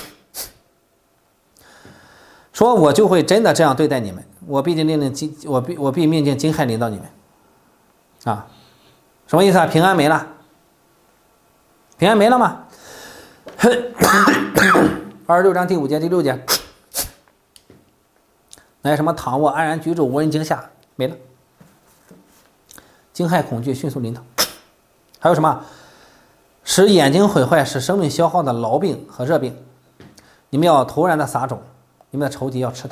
说，我就会真的这样对待你们，我必定命令惊，我必我必命令惊骇临到你们啊。什么意思啊？平安没了，平安没了吗？二十六章第五节第六节，那些什么躺卧安然居住无人惊吓没了，惊骇恐惧迅速临到。还有什么使眼睛毁坏使生命消耗的痨病和热病，你们要突然的撒种，你们的仇敌要吃它。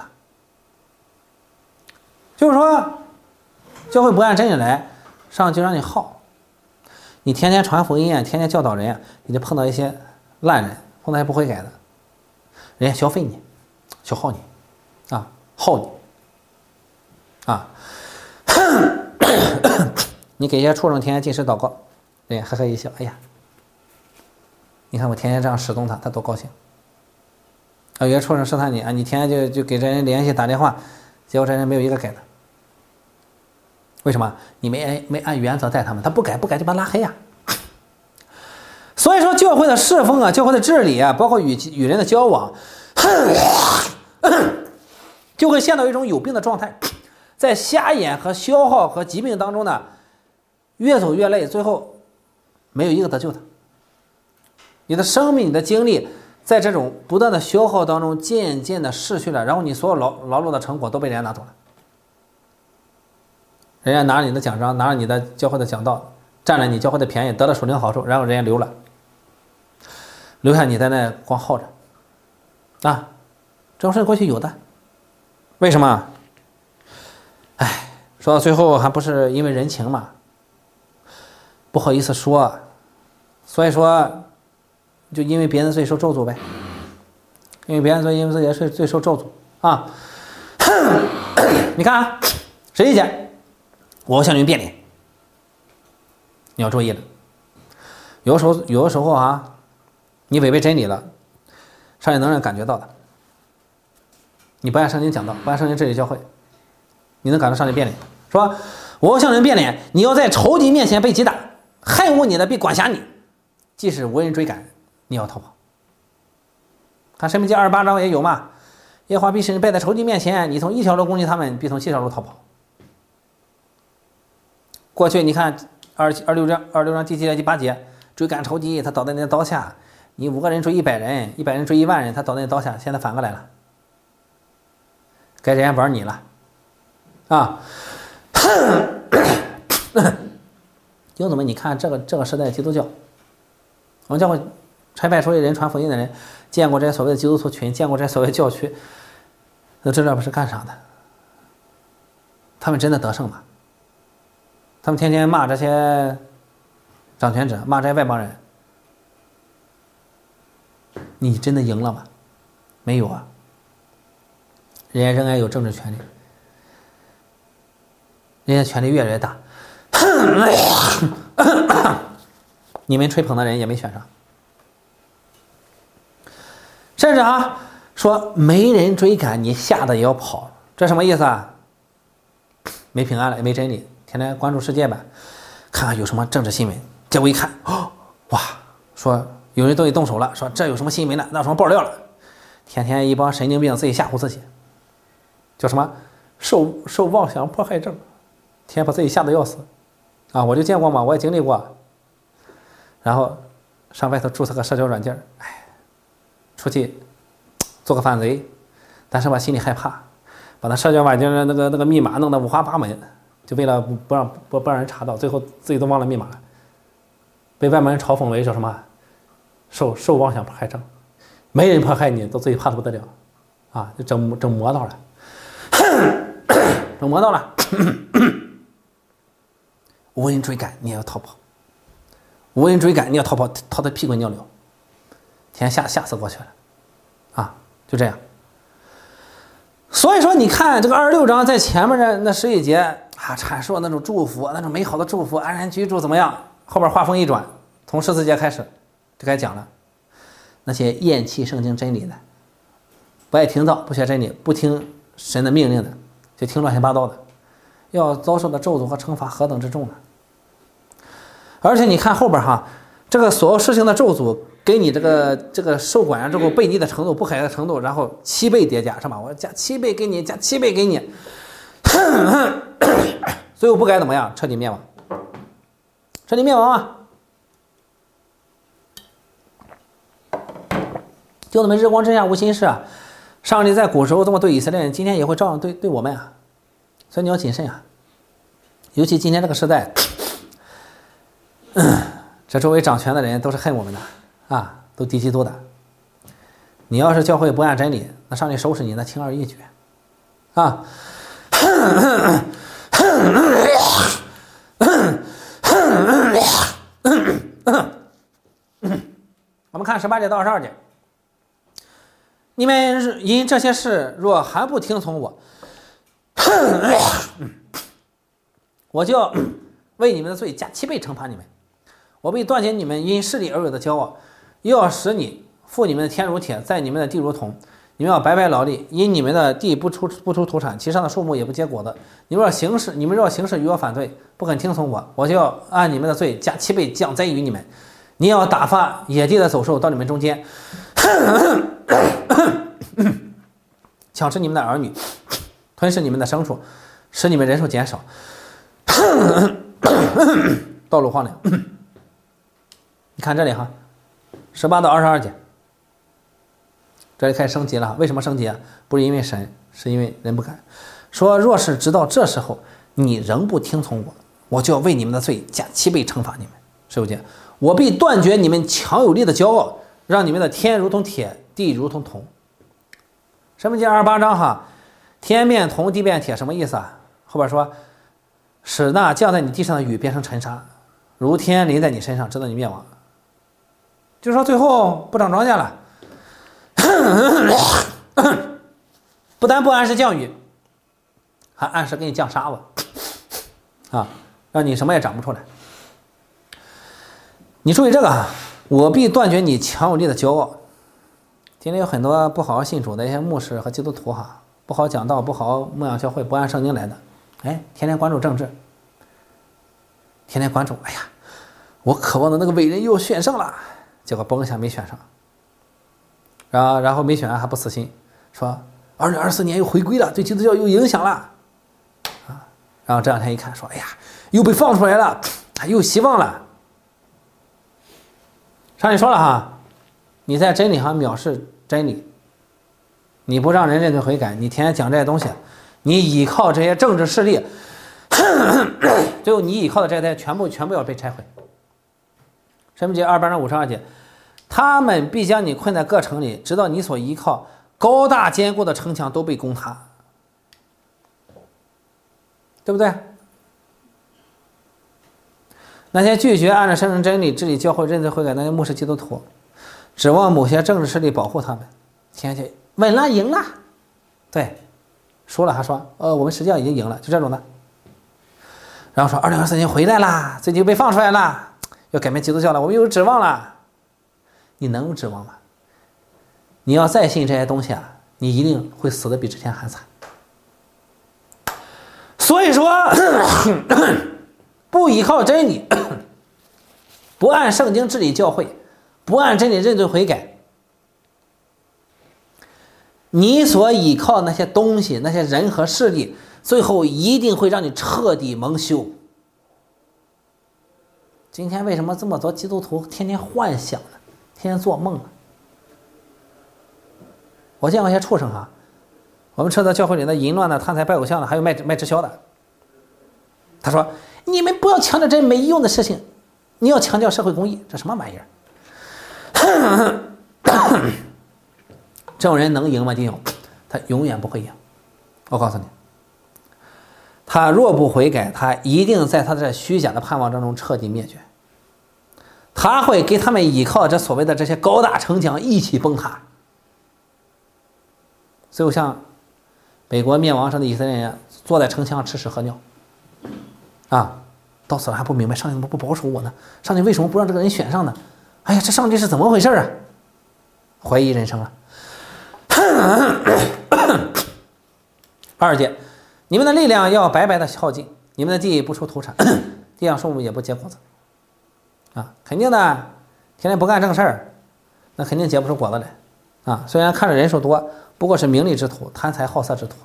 就是说教会不按真理来，上就让你耗，你天天传福音，天天教导人，你就碰到一些烂人，碰到一些不会改的，人家消费你，消耗你啊，耗你啊。你给一些畜生天天进食祷告，人家呵呵一笑，哎呀，你看我天天这样使动他，他多高兴啊！有些畜生试探你啊，你天天就就给这人联系打电话，结果这人没有一个改的。为什么？你没没按原则带他们，他不改不改就把他拉黑呀、啊。所以说教会的侍奉啊，教会的治理啊，包括与与人的交往，就会陷到一种有病的状态，在瞎眼和消耗和疾病当中呢，越走越累，最后没有一个得救的。你的生命、你的精力，在这种不断的消耗当中，渐渐的逝去了，然后你所有劳劳碌的成果都被人家拿走了。人家拿着你的奖章，拿着你的教会的讲道，占了你教会的便宜，得了属灵好处，然后人家留了，留下你在那光耗着啊！这种事过去有的，为什么？哎，说到最后还不是因为人情嘛，不好意思说，所以说就因为别人罪受咒诅呗，因为别人罪，因为自己的罪罪受咒诅啊！你看啊，十一节。我向你们变脸，你要注意了。有的时候，有的时候啊，你违背真理了，上帝能让人感觉到的。你不按圣经讲道，不按圣经治理教会，你能感到上帝变脸，说我要向你们变脸，你要在仇敌面前被击打，恨恶你的必管辖你，即使无人追赶，你要逃跑。看申命记二十八章也有嘛，耶和华必使你败在仇敌面前，你从一条路攻击他们，必从七条路逃跑。过去你看二二六章二六章第七节第八节，追赶仇敌，他倒在你的刀下，你五个人追一百人，一百人追一万人，他倒在你刀下。现在反过来了，该人家玩你了啊！弟兄姊妹，你看这个这个时代基督教，我们教会差派出去人传福音的人，见过这些所谓的基督徒群，见过这些所谓的教区，都知道不是干啥的。他们真的得胜吗？他们天天骂这些掌权者，骂这些外邦人，你真的赢了吗？没有啊！ 人家仍然有政治权利，人家权力越来越大，你们吹捧的人也没选上。甚至啊说没人追赶，你吓得也要跑，这什么意思啊？没平安了，也没真理，天天关注世界吧，看看有什么政治新闻。结果一看，哦，哇，说有人对你动手了，说这有什么新闻了，那有什么爆料了，天天一帮神经病自己吓唬自己，叫什么受受妄想迫害症，天天把自己吓得要死啊！我就见过嘛，我也经历过。然后上外头注册个社交软件，哎，出去做个反贼，但是吧心里害怕，把那社交软件的那个那个密码弄得五花八门，就为了不不让不不让人查到，最后自己都忘了密码了，被外面人嘲讽为叫什么受受妄想迫害症，没人迫害你，都自己怕得不得了啊，就整整魔到了，整魔到了，无人追赶你也要逃跑，无人追赶你要逃跑，逃得屁滚尿流，天吓吓死过去了啊，就这样。所以说你看这个二十六章在前面的那十一节啊，阐述那种祝福，那种美好的祝福，安然居住怎么样，后边话锋一转，从十四节开始就开始讲了那些厌弃圣经真理的，不爱听道，不学真理，不听神的命令的，就听乱七八糟的，要遭受的咒诅和惩罚何等之重呢？而且你看后边哈，这个所有事情的咒诅给你这个这个受管啊之后悖逆的程度、不改的程度，然后七倍叠加是吧？我加七倍给你，加七倍给你，最后不改怎么样？彻底灭亡，彻底灭亡啊！就那么日光之下无心事啊！上帝在古时候这么对以色列人，今天也会照样对对我们啊！所以你要谨慎啊！尤其今天这个时代，这周围掌权的人都是恨我们的啊，都敌基督的。你要是教会不按真理，那上帝收拾你那轻而易举啊！我们看十八节到二十二节，你们因这些事若还不听从我，我就要为你们的罪加七倍惩罚你们。我必断绝你们因势力而有的骄傲，又要使你负你们的天如铁，在你们的地如铜。你们要白白劳力，因你们的地不出不出土产，其上的树木也不结果子。你们若行事，你们若行事与我反对，不肯听从我，我就要按你们的罪加七倍降灾于你们。你要打发野地的走兽到你们中间，抢吃你们的儿女，吞噬你们的牲畜，使你们人数减少，道路荒凉。你看这里哈，十八到二十二节，这里开始升级了。为什么升级啊？不是因为神，是因为人不敢。说若是直到这时候你仍不听从我，我就要为你们的罪加七倍惩罚你们。十五节，我必断绝你们强有力的骄傲，让你们的天如同铁，地如同铜。什么节二十八章哈，天变铜，地变铁，什么意思啊？后边说，使那降在你地上的雨变成尘沙，如天淋在你身上，直到你灭亡。就说最后不长庄稼了，不但不按时降雨，还按时给你降沙子啊，让你什么也长不出来。你注意这个啊，我必断绝你强有力的骄傲。今天有很多不好好信主的一些牧师和基督徒哈，不好讲道，不好牧养教会，不按圣经来的，哎，天天关注政治，天天关注，哎呀，我渴望的那个伟人又选上了，结果嘣一下没选上，然后然后没选上还不死心，说二零二四年又回归了，对基督教有影响了啊，然后这两天一看说，哎呀，又被放出来了，又有希望了。上帝说了哈，你在真理上藐视真理，你不让人认罪悔改，你天天讲这些东西，你依靠这些政治势力，最后你依靠的这些全部全部要被拆毁。申命记二八章五十二节，他们必将你困在各城里，直到你所依靠高大坚固的城墙都被攻塌，对不对？那些拒绝按照圣经真理治理教会、认罪悔改那些牧师基督徒，指望某些政治势力保护他们，天天稳了赢了，对， 输了还说呃我们实际上已经赢了，就这种的。然后说二零二四年回来啦，最近被放出来了，要改变基督教了，我们有指望了。你能有指望吗？你要再信这些东西啊，你一定会死的比之前还惨。所以说不依靠真理，不按圣经治理教会，不按真理认罪悔改，你所依靠那些东西，那些人和势力，最后一定会让你彻底蒙羞。今天为什么这么多基督徒天天幻想呢？天天做梦呢？我见过一些畜生哈，我们车到教会里的淫乱的、贪财拜偶像的，还有卖卖直销的。他说：“你们不要强调这没用的事情，你要强调社会公益，这什么玩意儿？”这种人能赢吗？弟兄，他永远不会赢。我告诉你，他若不悔改，他一定在他这虚假的盼望当中彻底灭绝。他会给他们依靠这所谓的这些高大城墙一起崩塌。最后像北国灭亡时的以色列人坐在城墙上吃屎喝尿啊，到此了还不明白上帝怎么不保守我呢？上帝为什么不让这个人选上呢？哎呀，这上帝是怎么回事啊？怀疑人生了。二节，你们的力量要白白的耗尽，你们的地不出土产，地上树木也不结果子啊，肯定的，天天不干正事儿，那肯定结不出果子来啊。虽然看着人数多，不过是名利之徒，贪财好色之徒。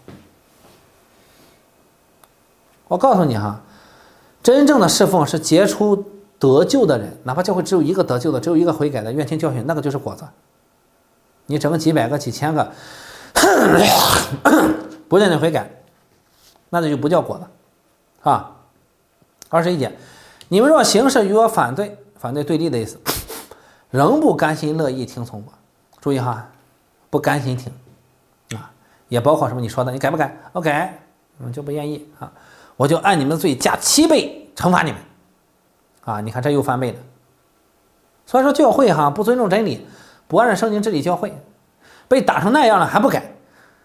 我告诉你哈，真正的侍奉是结出得救的人，哪怕教会只有一个得救的，只有一个悔改的，愿听教训，那个就是果子。你整个几百个、几千个不认真悔改，那就不叫果子啊。二十一节，你们若行事与我反对，反对对立的意思，仍不甘心乐意听从我。注意哈，不甘心听啊，也包括什么？你说的，你改不改？我改，你们就不愿意啊，我就按你们的罪加七倍惩罚你们啊！你看这又翻倍了。所以说教会哈不尊重真理，不按照圣经治理教会，被打成那样了还不改，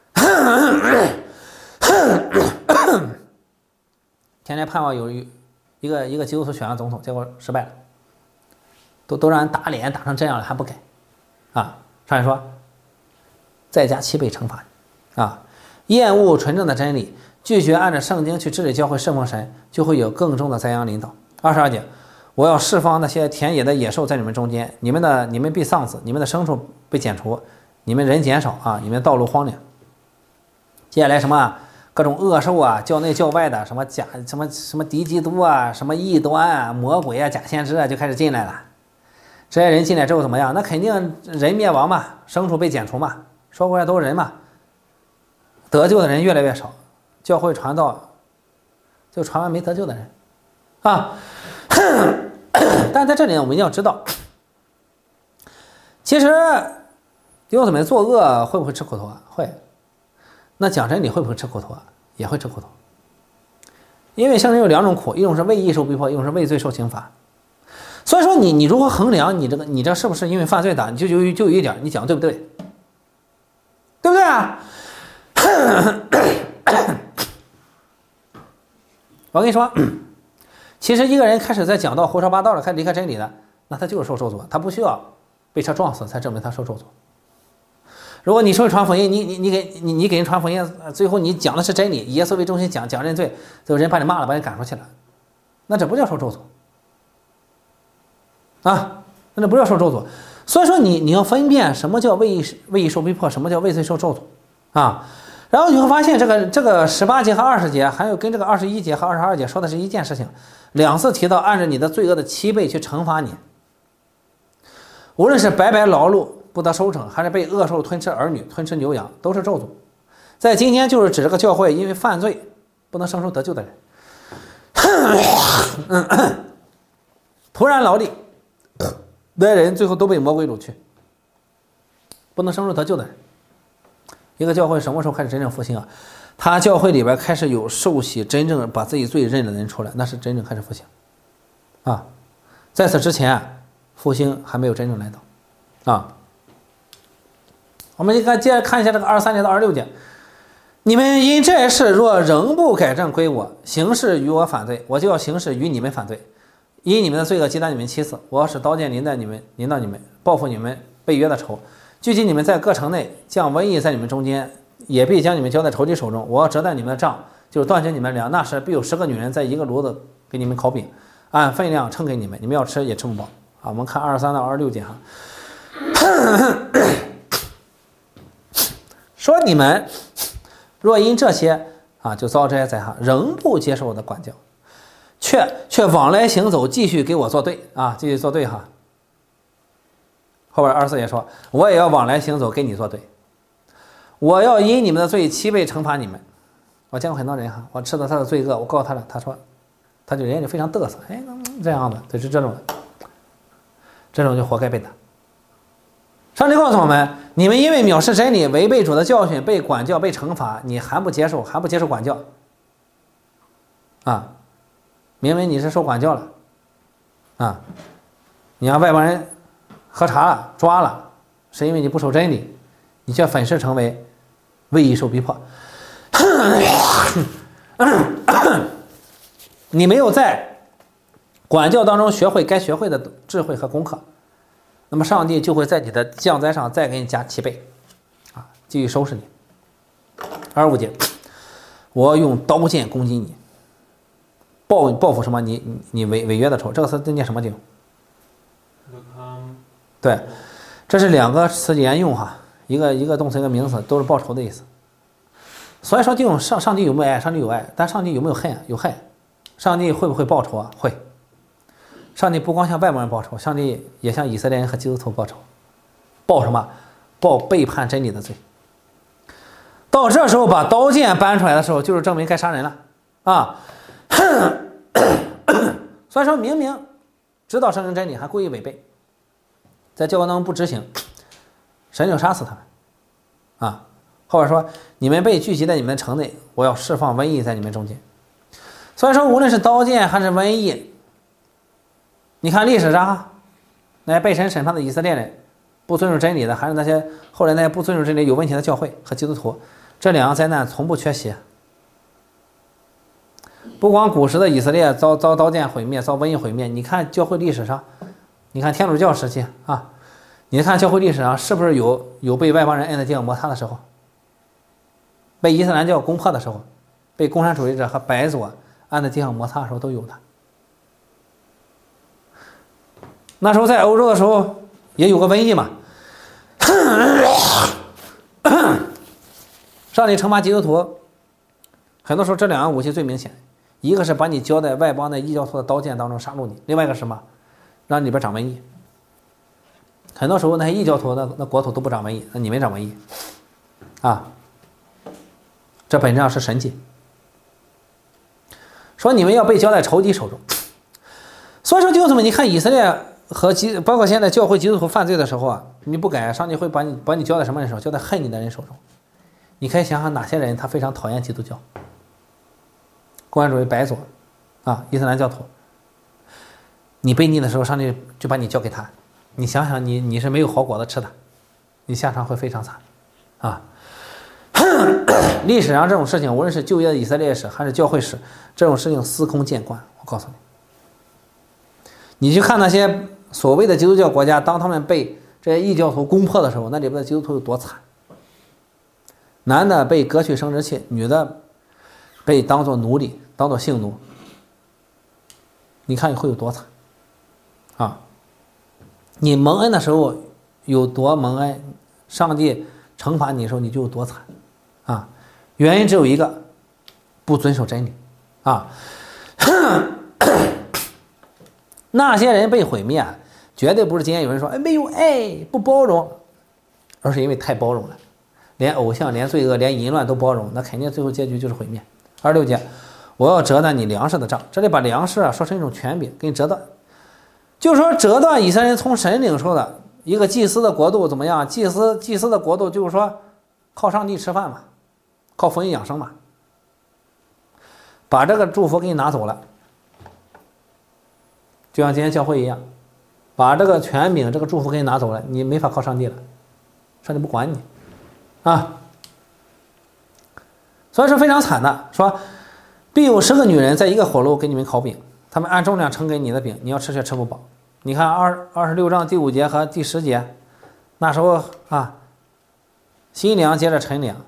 天天盼望有一个一个基督徒选上总统，结果失败了，都都让人打脸打成这样了还不改啊！上面说再加七倍惩罚啊！厌恶纯正的真理，拒绝按照圣经去治理教会侍奉神，就会有更重的灾殃临到。二十二节，我要释放那些田野的野兽在你们中间，你们的你们被丧死，你们的牲畜被剪除，你们人减少啊，你们道路荒凉。接下来什么各种恶兽啊，教内教外的，什么假什么什么敌基督啊，什么异端啊，魔鬼啊，假先知啊，就开始进来了。这些人进来之后怎么样？那肯定人灭亡嘛，牲畜被剪除嘛，说过来都是人嘛，得救的人越来越少，教会传道就传完没得救的人啊。但在这里呢，我们一定要知道，其实弟兄姊妹作恶会不会吃苦头啊？会。那讲真理会不会吃苦头啊？也会吃苦头。因为圣人有两种苦，一种是为义受逼迫，一种是为罪受刑罚。所以说你你如何衡量你这个你这是不是因为犯罪的？你就就就有一点，你讲对不对？对不对啊？我跟你说，其实一个人开始在讲道胡说八道了，开始离开真理了，那他就是受咒诅，他不需要被车撞死才证明他受咒诅。如果你出去传福音，你你你给你你给人传福音，最后你讲的是真理，以耶稣为中心讲讲认罪，最后人把你骂了，把你赶出去了，那这不叫受咒诅啊，那这不叫受咒诅。所以说你你要分辨什么叫为义为义受逼迫，什么叫为罪受咒诅啊。然后你会发现这个这个十八节和二十节，还有跟这个二十一节和二十二节说的是一件事情，两次提到按照你的罪恶的七倍去惩罚你，无论是白白劳碌不得收成，还是被恶兽吞吃儿女、吞吃牛羊，都是咒诅。在今天就是指这个教会因为犯罪不能生出得救的人，突然劳力的人，最后都被魔鬼掳去，不能生出得救的人。一个教会什么时候开始真正复兴啊？他教会里边开始有受洗真正把自己罪认的人出来，那是真正开始复兴啊。在此之前复兴还没有真正来到啊。我们应该接着看一下这个二十三节到二十六节， 你们因这事若仍不改正归我，行事与我反对，我就要行事与你们反对。因你们的罪恶击打你们七次，我要使刀剑临在你们，临到你们，报复你们被约的仇。聚集你们在各城内，降瘟疫在你们中间，也必将你们交在仇敌手中。我要折断你们的杖，就是断绝你们粮。那时必有十个女人在一个炉子给你们烤饼，按分量称给你们，你们要吃也吃不饱。啊，我们看二十三到二十六节哈。说你们若因这些啊，就遭这些灾害，仍不接受我的管教，却却往来行走，继续给我作对啊，继续作对哈。后边二十四节说，我也要往来行走，跟你作对，我要因你们的罪七倍惩罚你们。我见过很多人哈，我吃了他的罪恶，我告诉他了，他说，他就人家就非常嘚瑟，哎，这样的，就是这种的，这种就活该被打。上帝告诉我们，你们因为藐视真理，违背主的教训，被管教，被惩罚，你还不接受，还不接受管教啊？明明你是受管教了啊，你让外邦人喝茶了抓了，是因为你不守真理，你却粉饰成为为义受逼迫。你没有在管教当中学会该学会的智慧和功课，那么上帝就会在你的降灾上再给你加七倍啊，继续收拾你。二十五节，我要用刀剑攻击你，报报复什么？你你你违违约的仇。这个词念什么经？对，这是两个词连用哈，一个一个动词一个名词，都是报仇的意思。所以说，这种上上帝有没有爱？上帝有爱，但上帝有没有恨？有恨。上帝会不会报仇啊？会。上帝不光向外邦人报仇，上帝也向以色列人和基督徒报仇。报什么？报背叛真理的罪。到这时候把刀剑搬出来的时候，就是证明该杀人了啊！所以说明明知道圣经真理，还故意违背，在教会当中不执行，神就杀死他们啊！后边说，你们被聚集在你们的城内，我要释放瘟疫在你们中间。所以说，无论是刀剑还是瘟疫，你看历史上那些被神审判的以色列人，不遵守真理的，还是那些后来那些不遵守真理有问题的教会和基督徒，这两个灾难从不缺席。不光古时的以色列遭遭刀剑毁灭，遭瘟疫毁灭，你看教会历史上，你看天主教时期啊，你看教会历史上是不是有有被外邦人摁在地上摩擦的时候，被伊斯兰教攻破的时候，被共产主义者和白左按在地上摩擦的时候都有的。那时候在欧洲的时候也有个瘟疫嘛，上帝惩罚基督徒，很多时候这两个武器最明显，一个是把你交在外邦的异教徒的刀剑当中杀戮你，另外一个是什么？让里边长瘟疫。很多时候那些异教徒的那国土都不长瘟疫，那你们长瘟疫啊，这本质上是神迹。说你们要被交在仇敌手中。所以说弟兄们，你看以色列和基包括现在教会基督徒犯罪的时候啊，你不改，上帝会把你把你交在什么人手中？交在恨你的人手中。你可以想想哪些人他非常讨厌基督教，共产主义白左啊，伊斯兰教徒。你悖逆的时候，上帝就把你交给他，你想想你你是没有好果子吃的，你下场会非常惨啊。历史上这种事情，无论是旧约的以色列史还是教会史，这种事情司空见惯。我告诉你，你去看那些所谓的基督教国家，当他们被这些异教徒攻破的时候，那里边的基督徒有多惨。男的被割去生殖器，女的被当作奴隶，当作性奴，你看会有多惨啊！你蒙恩的时候有多蒙恩，上帝惩罚你的时候你就有多惨啊！原因只有一个，不遵守真理啊！那些人被毁灭，绝对不是今天有人说哎没有爱不包容，而是因为太包容了，连偶像连罪恶连淫乱都包容，那肯定最后结局就是毁灭。二十六节，我要折断你粮食的杖。这里把粮食啊说成一种权柄，给你折断，就是说折断以色列人从神领受的一个祭司的国度怎么样？祭司祭司的国度就是说靠上帝吃饭嘛，靠福音养生嘛，把这个祝福给你拿走了，就像今天教会一样，把这个权柄这个祝福给你拿走了，你没法靠上帝了，上帝不管你啊。 所以说非常惨的，说必有十个女人在一个火炉给你们烤饼，他们按重量称给你的饼，你要吃却吃不饱。你看二二十六章第五节和第十节，那时候啊，新粮接着陈粮，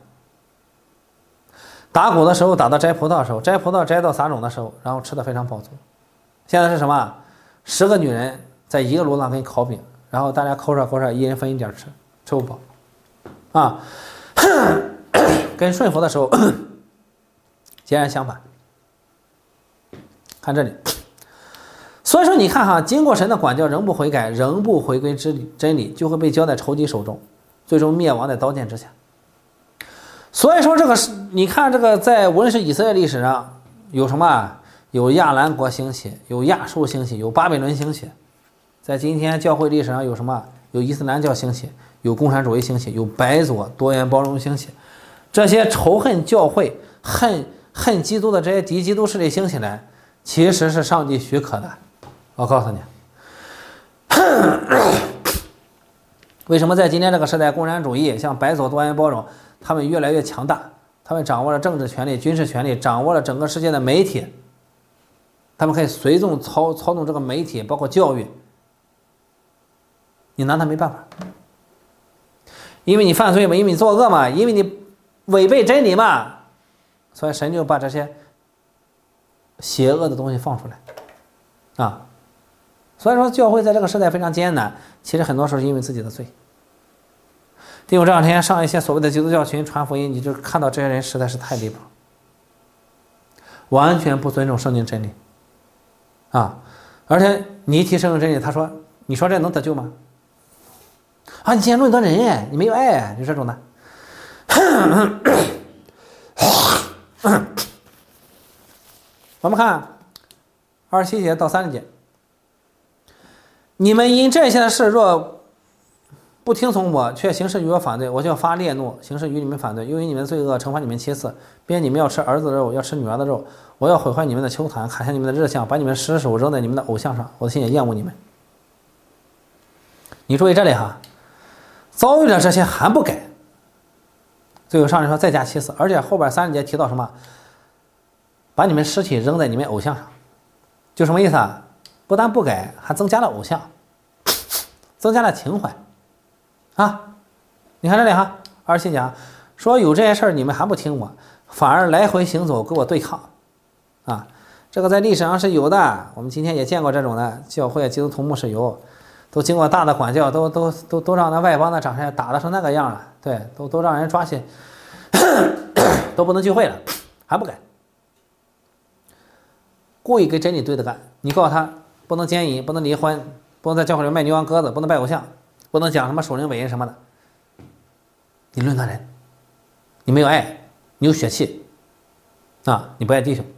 打谷的时候打到摘葡萄的时候，摘葡萄摘到撒种的时候，然后吃的非常饱足。现在是什么？十个女人在一个炉子上给你烤饼，然后大家抠着抠着，一人分一点吃，吃不饱啊。跟顺服的时候截然相反。看这里，所以说你看哈，经过神的管教仍不悔改，仍不回归真理，就会被交在仇敌手中，最终灭亡在刀剑之下。所以说这个是你看这个在无论是以色列历史上有什么，有亚兰国兴起，有亚述兴起，有巴比伦兴起，在今天教会历史上有什么，有伊斯兰教兴起，有共产主义兴起，有白左多元包容兴起，这些仇恨教会恨恨基督的这些敌基督势力兴起来，其实是上帝许可的。我告诉你，为什么在今天这个时代，共产主义像白左多元包容，他们越来越强大，他们掌握了政治权力、军事权力，掌握了整个世界的媒体，他们可以随纵操操纵这个媒体，包括教育，你拿他没办法，因为你犯罪嘛，因为你作恶嘛，因为你违背真理嘛，所以神就把这些邪恶的东西放出来啊。所以说教会在这个时代非常艰难，其实很多时候是因为自己的罪。弟兄，这两天上一些所谓的基督教群传福音，你就看到这些人实在是太离谱，完全不尊重圣经真理啊！而且你一提圣经真理，他说：“你说这能得救吗？”啊，你今天论得人，你没有爱，就这种的。我们看二十七节到三十节，你们因这些事若不听从我，却行事与我反对，我就要发烈怒，行事与你们反对，由于你们罪恶，惩罚你们七次，并你们要吃儿子的肉，要吃女儿的肉，我要毁坏你们的丘坛，砍下你们的日像，把你们尸首扔在你们的偶像上，我的心也厌恶你们。你注意这里哈，遭遇了这些还不改，最后上来说再加七次，而且后边三十节提到什么？把你们尸体扔在你们偶像上，就什么意思啊？不但不改，还增加了偶像，增加了情怀啊！你看这里哈，二十七节说有这些事儿你们还不听我，反而来回行走跟我对抗啊！这个在历史上是有的，我们今天也见过这种的教会基督徒牧师有，都经过大的管教，都都都都让那外邦的长辈打得成那个样了，对，都都让人抓起，都不能聚会了，还不改。故意跟真理对着干，你告诉他不能奸淫，不能离婚，不能在教会里卖牛羊鸽子，不能拜偶像，不能讲什么属灵伟人什么的。你论他人，你没有爱，你有血气啊，你不爱弟兄。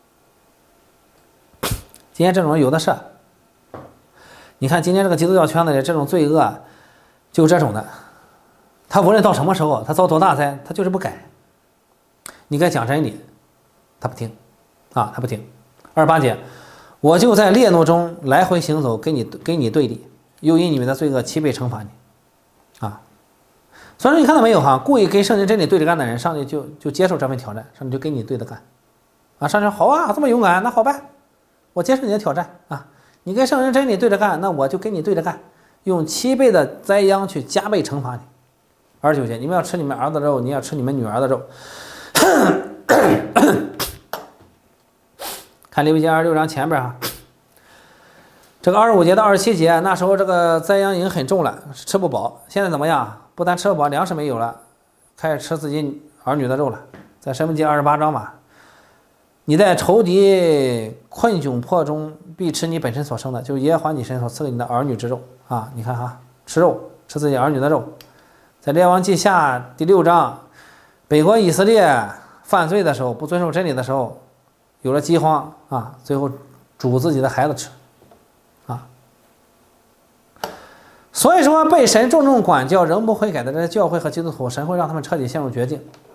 今天这种人有的是，你看今天这个基督教圈子里这种罪恶，就这种的，他无论到什么时候，他遭多大灾，他就是不改。你该讲真理，他不听啊，他不听。二十八节，我就在烈怒中来回行走，跟你跟你对立，又因你们的罪恶七倍惩罚你，啊！所以说你看到没有哈？故意跟圣经真理对着干的人，上帝就就接受这份挑战，上帝就跟你对着干，啊！上帝说好啊，这么勇敢，那好吧，我接受你的挑战啊！你跟圣经真理对着干，那我就跟你对着干，用七倍的灾殃去加倍惩罚你。二十九节，你们要吃你们儿子的肉，你要吃你们女儿的肉。看利未记二十六章前边啊，这个二十五节到二十七节，那时候这个灾殃已经很重了，吃不饱。现在怎么样？不但吃不饱，粮食没有了，开始吃自己儿女的肉了。在申命记二十八章嘛，你在仇敌困窘迫中，必吃你本身所生的，就是耶和华你神所赐给你的儿女之肉啊！你看哈，吃肉，吃自己儿女的肉。在列王记下第六章，北国以色列犯罪的时候，不遵守真理的时候，有了饥荒啊，最后煮自己的孩子吃啊。所以说被神重重管教仍不悔改的这些教会和基督徒，神会让他们彻底陷入绝境，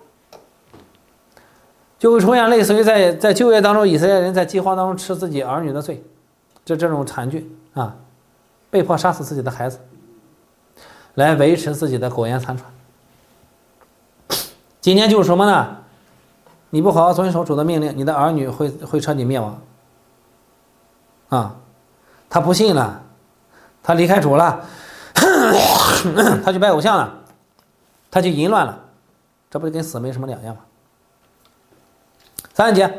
就会出现类似于在在旧约当中以色列人在饥荒当中吃自己儿女的罪，这这种惨剧啊，被迫杀死自己的孩子来维持自己的苟延残喘。今天就是什么呢？ 你不好好遵守主的命令，你的儿女会会彻底灭亡。啊，他不信了，他离开主了，他去拜偶像了，他去淫乱了，这不就跟死没什么两样吗？三节，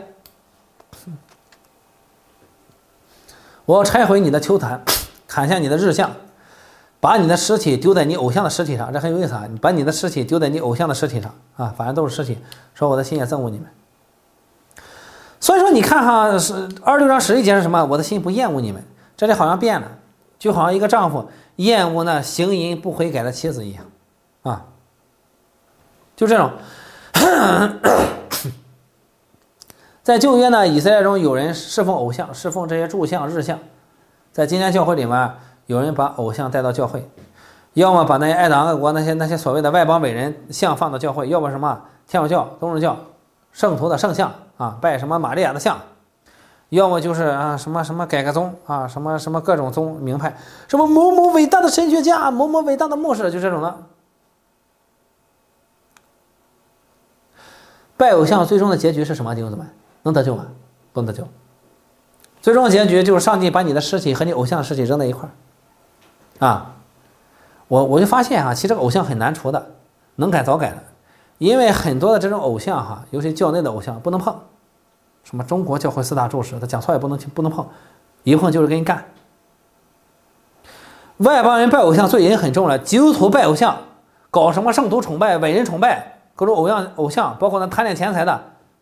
我要拆毁你的丘坛，砍下你的日像，把你的尸体丢在你偶像的尸体上，这很有意思啊！你把你的尸体丢在你偶像的尸体上啊，反正都是尸体。说我的心也憎恶你们。所以说你看哈，是二十六章十一节是什么？我的心不厌恶你们。这里好像变了，就好像一个丈夫厌恶那行淫不悔改的妻子一样啊，就这种。在旧约呢，以色列中有人侍奉偶像，侍奉这些柱像、日像。在今天教会里面，有人把偶像带到教会，要么把那些爱党爱国那些那些所谓的外邦伟人像放到教会，要么什么天主教、东正教圣徒的圣像啊，拜什么玛利亚的像，要么就是啊什么什么改革宗啊，什么什么各种宗名派，什么某某伟大的神学家、某某伟大的牧师，就这种的。拜偶像最终的结局是什么？弟兄姊妹，能得救吗？不能得救。最终的结局就是上帝把你的尸体和你偶像的尸体扔在一块儿啊！我我就发现哈、啊，其实这个偶像很难除的，能改早改的，因为很多的这种偶像哈、啊，尤其教内的偶像不能碰，什么中国教会四大柱石，他讲错也不能不能碰，一碰就是跟你干。外邦人拜偶像罪也很重了，基督徒拜偶像，搞什么圣徒崇拜、伟人崇拜，各种偶像偶像，包括那贪恋钱财的，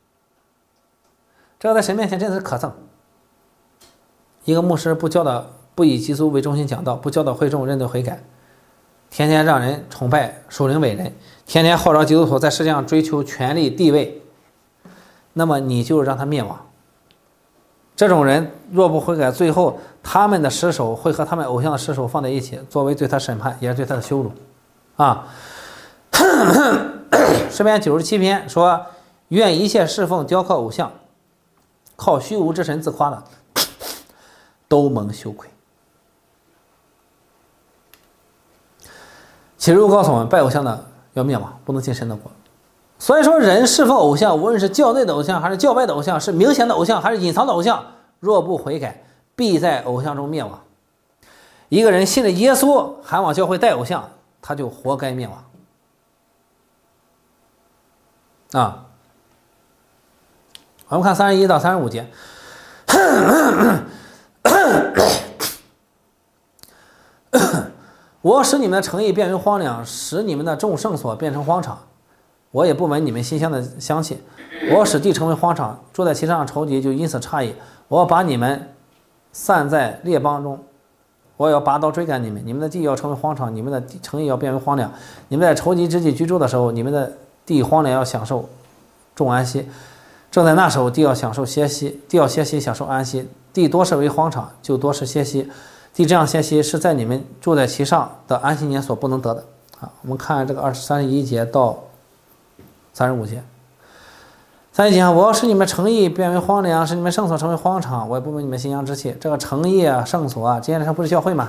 这个在神面前真的是可憎。一个牧师不教导，不以基督为中心讲道，不教导会众认罪悔改，天天让人崇拜属灵伟人，天天号召基督徒在世界上追求权力地位，那么你就让他灭亡。这种人若不悔改，最后他们的尸首会和他们偶像的尸首放在一起，作为对他审判，也是对他的羞辱啊。诗篇九十七篇说，愿一切侍奉雕刻偶像靠虚无之神自夸的都蒙羞愧。启示录告诉我们，拜偶像的要灭亡，不能进神的国。所以说，人侍奉偶像，无论是教内的偶像还是教外的偶像，是明显的偶像还是隐藏的偶像，若不悔改，必在偶像中灭亡。一个人信了耶稣，还往教会带偶像，他就活该灭亡啊。我们看三十一到三十五节。我使你们的城邑变为荒凉，使你们的众圣所变成荒场，我也不闻你们馨香的香气。我使地成为荒场，住在其上的仇敌就因此诧异。我要把你们散在列邦中，我要拔刀追赶你们，你们的地要成为荒场，你们的城邑要变为荒凉。你们在仇敌之地居住的时候，你们的地荒凉，要享受众安息。正在那时候，地要享受歇息，地要歇息，享受安息。地多是为荒场，就多是歇息。地这样歇息，是在你们住在其上的安息年所不能得的啊。我们看这个二十三十一节到三十五节。三十节，我要使你们城邑变为荒凉，使你们圣所成为荒场，我也不闻你们馨香之气。这个城邑啊，圣所啊，今天这不是教会吗？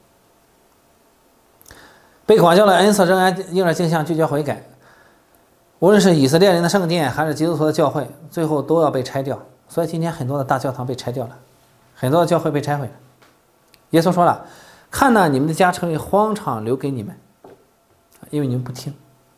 被管教了恩赐仍然应着镜像聚焦悔改。无论是以色列人的圣殿，还是基督徒的教会，最后都要被拆掉。所以今天很多的大教堂被拆掉了，很多的教会被拆毁了。耶稣说了，看哪，你们的家成为荒场，留给你们，因为你们不听。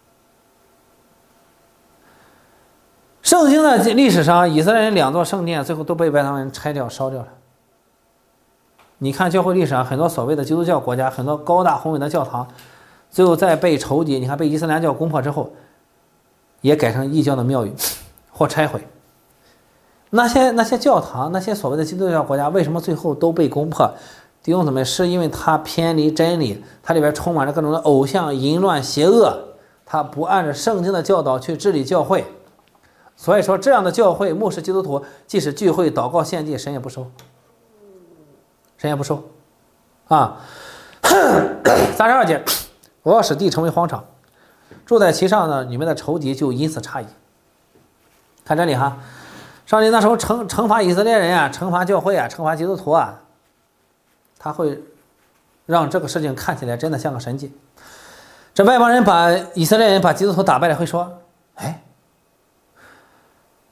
圣经的历史上，以色列人两座圣殿最后都被外邦人拆掉烧掉了。你看教会历史上很多所谓的基督教国家，很多高大宏伟的教堂，最后在被仇敌，你看被伊斯兰教攻破之后，也改成异教的庙宇或拆毁。那些那些教堂，那些所谓的基督教国家，为什么最后都被攻破？弟兄姊妹，是因为它偏离真理，它里边充满着各种的偶像、淫乱、邪恶，它不按照圣经的教导去治理教会。所以说，这样的教会牧师基督徒，即使聚会祷告献祭，神也不收，神也不收啊。三十二节，我要使地成为荒场，住在其上呢，你们的仇敌就因此诧异。看这里哈，上帝那时候惩惩罚以色列人啊，惩罚教会啊，惩罚基督徒啊，他会让这个事情看起来真的像个神迹。这外邦人把以色列人把基督徒打败了，会说：“哎，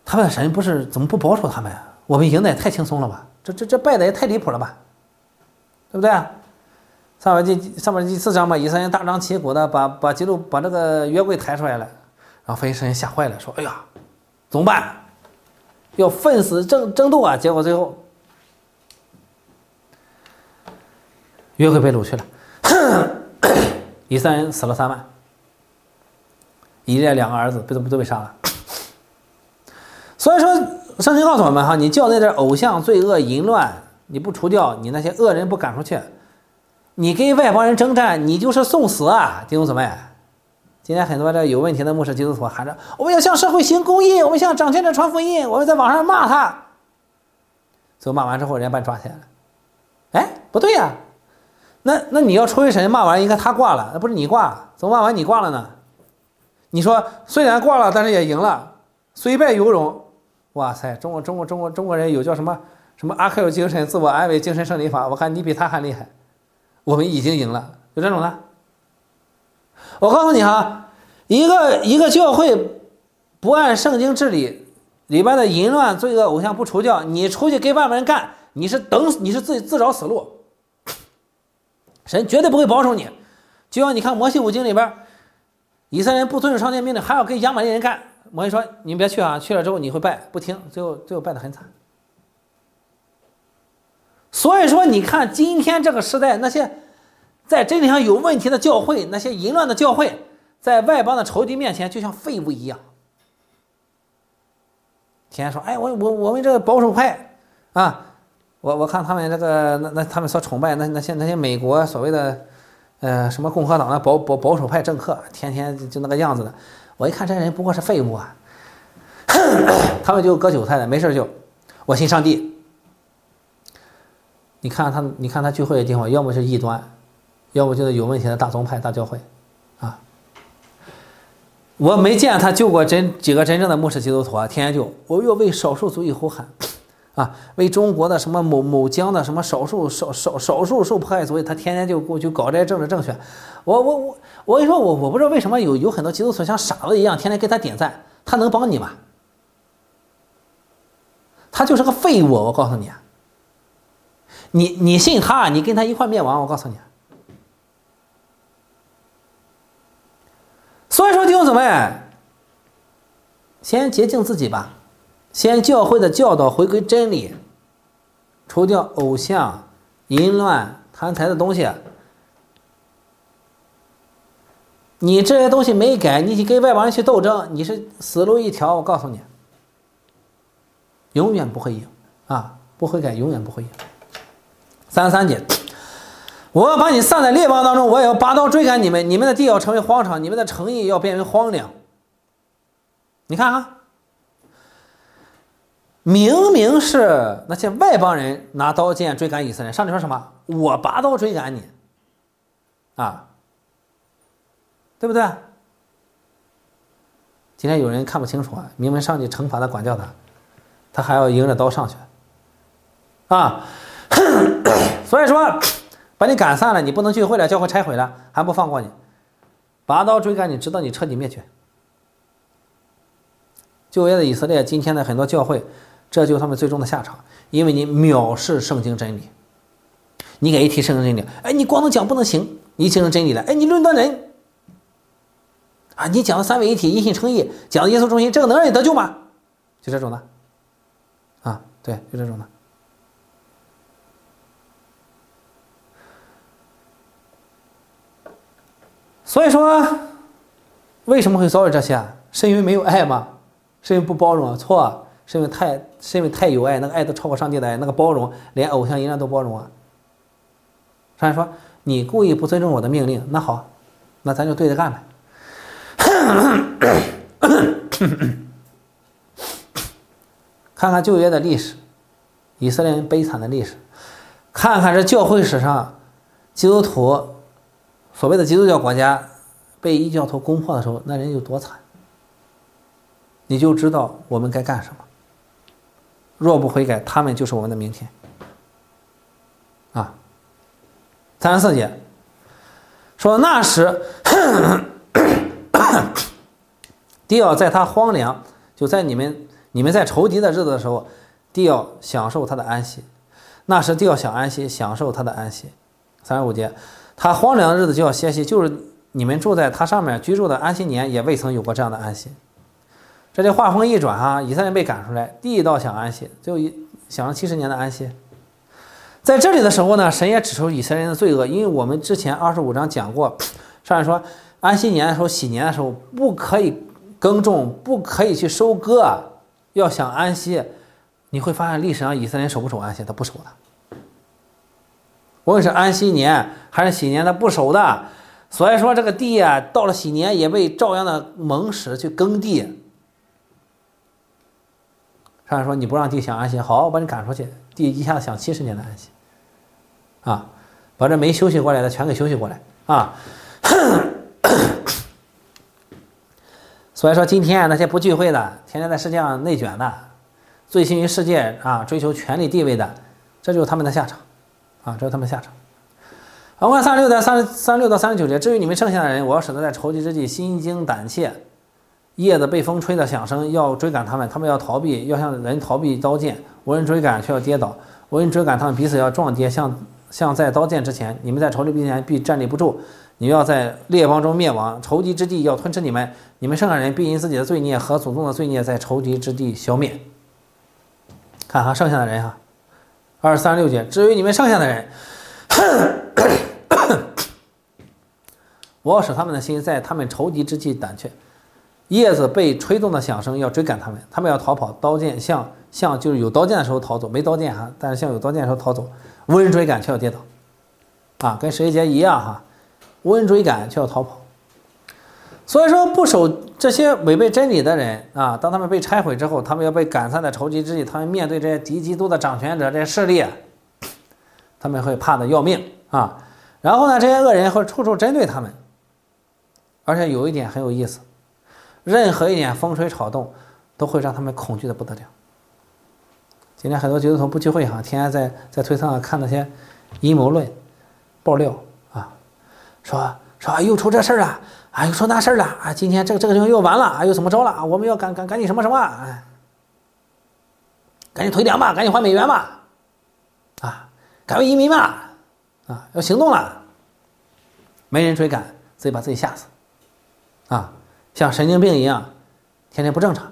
他们的神不是怎么不保守他们呀？我们赢的也太轻松了吧？这这这败的也太离谱了吧？对不对啊？上面第上面第四章嘛，以色列人大张旗鼓的把把记录把这个约柜抬出来了，然后非利士人吓坏了，说：“哎呀，怎么办？要奋死争争斗啊！”结果最后约柜被掳去了，以色列人死了三万，以色列两个儿子被都都被杀了。所以说，圣经告诉我们哈，你教内的偶像、罪恶、淫乱，你不除掉，你那些恶人不赶出去。你跟外邦人征战，你就是送死啊，弟兄姊妹！今天很多这有问题的牧师基督徒喊着：“我们要向社会行公义，我们向掌权者传福音，我们在网上骂他。”最后骂完之后，人家把你抓起来了。哎，不对呀、啊，那那你要出一审骂完，应该他挂了，那不是你挂，怎么骂完你挂了呢？你说虽然挂了，但是也赢了，虽败犹荣。哇塞，中国中国中国中国人有叫什么什么阿 Q 精神、自我安慰、精神胜利法，我看你比他还厉害。我们已经赢了，有这种的。我告诉你哈，一个一个教会不按圣经治理，里边的淫乱、罪恶、偶像不除掉，你出去跟外面人干，你是等你是自己自找死路。神绝对不会保守你。就像你看摩西五经里边，以色列人不遵守上帝命令，还要跟亚玛力人干。摩西说：“你们别去啊，去了之后你会败。”不听，最后最后败得很惨。所以说，你看今天这个时代，那些在真理上有问题的教会，那些淫乱的教会，在外邦的仇敌面前就像废物一样。天天说：“哎，我我我们这个保守派啊，我我看他们这个那那他们所崇拜那那些那些美国所谓的呃什么共和党的保保保守派政客，天天就那个样子的。我一看这人不过是废物啊，他们就割韭菜的，没事就我信上帝。”你看他，你看他聚会的地方，要么是异端，要么就是有问题的大宗派、大教会，啊！我没见他救过真几个真正的牧师基督徒啊，天天就我要为少数族裔呼喊，啊，为中国的什么某某疆的什么少数少少少数受迫害族裔，他天天就过去搞这些政治正确。我我我我跟你说，我我不知道为什么有有很多基督徒像傻子一样，天天给他点赞，他能帮你吗？他就是个废物，我告诉你啊。你你信他，你跟他一块灭亡，我告诉你。所以说弟兄姊妹，先洁净自己吧，先教会的教导回归真理，除掉偶像、淫乱、贪财的东西。你这些东西没改，你跟外邦人去斗争，你是死路一条，我告诉你，永远不会赢啊！不悔改，永远不会赢。三十三节，我要把你散在列邦当中，我也要拔刀追赶你们，你们的地要成为荒场，你们的城邑要变为荒凉。你看啊，明明是那些外邦人拿刀剑追赶以色列人，上帝说什么？我拔刀追赶你，啊，对不对？今天有人看不清楚啊，明明上帝惩罚他、管教他，他还要迎着刀上去，啊。所以说，把你赶散了，你不能聚会了，教会拆毁了，还不放过你，拔刀追赶你，直到你彻底灭绝。旧约的以色列，今天的很多教会，这就是他们最终的下场，因为你藐视圣经真理。你给一提圣经真理，哎，你光能讲不能行，你形成真理了，哎，你论断人啊，你讲的三位一体、一心称义，讲的耶稣中心，这个能让你得救吗？就这种的，啊，对，就这种的。所以说，为什么会遭遇这些啊？是因为没有爱吗？是因为不包容啊？错啊，是因为太是因为太有爱，那个爱都超过上帝的爱，那个包容连偶像淫乱都包容啊。上帝说你故意不尊重我的命令，那好，那咱就对着干呗。看看旧约的历史，以色列人悲惨的历史，看看这教会史上基督徒。所谓的基督教国家被异教徒攻破的时候，那人有多惨，你就知道我们该干什么。若不悔改，他们就是我们的明天。啊，三十四节说那时，地要在他荒凉，就在你们你们在仇敌的日子的时候，地要享受他的安息，那时地要享安息，享受他的安息。三十五节，他荒凉的日子就要歇息，就是你们住在他上面居住的安息年，也未曾有过这样的安息。这就话锋一转哈，以色列人被赶出来，地道享安息，就享了七十年的安息。在这里的时候呢，神也指出以色列人的罪恶，因为我们之前二十五章讲过，上面说安息年的时候、喜年的时候不可以耕种，不可以去收割，要享安息。你会发现历史上以色列人守不守安息？他不守的。无论是安息年还是喜年，他不守的。所以说这个地啊，到了喜年也被照样的蒙使去耕地。上面说你不让地享安息，好，我把你赶出去，地一下子享七十年的安息，啊，把这没休息过来的全给休息过来啊。所以说今天那些不聚会的，天天在世界上内卷的，醉心于世界啊，追求权力地位的，这就是他们的下场啊，这是他们的下场。我看三十六到三三十六到三十九节，至于你们剩下的人，我要使得在仇敌之地心惊胆怯，叶子被风吹的响声，要追赶他们，他们要逃避，要向人逃避刀剑，无人追赶却要跌倒，无人追赶他们彼此要撞跌，像像在刀剑之前，你们在仇敌面前必站立不住，你们要在列邦中灭亡，仇敌之地要吞吃你们，你们剩下人必因自己的罪孽和祖宗的罪孽在仇敌之地消灭。看哈，剩下的人哈，二三十六节，至于你们剩下的人，我要使他们的心在他们仇敌之地胆怯，叶子被吹动的响声要追赶他们，他们要逃跑，刀剑像像就是有刀剑的时候逃走，没刀剑哈，但是像有刀剑的时候逃走，无人追赶却要跌倒，啊，跟十一节一样哈，无人追赶却要逃跑。所以说不守这些违背真理的人啊，当他们被拆毁之后，他们要被赶散在仇敌之地，他们面对这些敌基督的掌权者这些势力，他们会怕得要命啊。然后呢，这些恶人会处处针对他们，而且有一点很有意思，任何一点风吹草动都会让他们恐惧的不得了。今天很多基督徒不聚会哈，天天在在推特上看那些阴谋论爆料啊，说说又出这事儿了啊，又出那事儿了啊，今天这个这个又完了啊，又怎么着了？我们要赶赶赶紧什么什么，哎，赶紧退粮吧，赶紧还美元吧，啊，赶快移民吧，啊，要行动了，没人追赶，自己把自己吓死，啊，像神经病一样，天天不正常，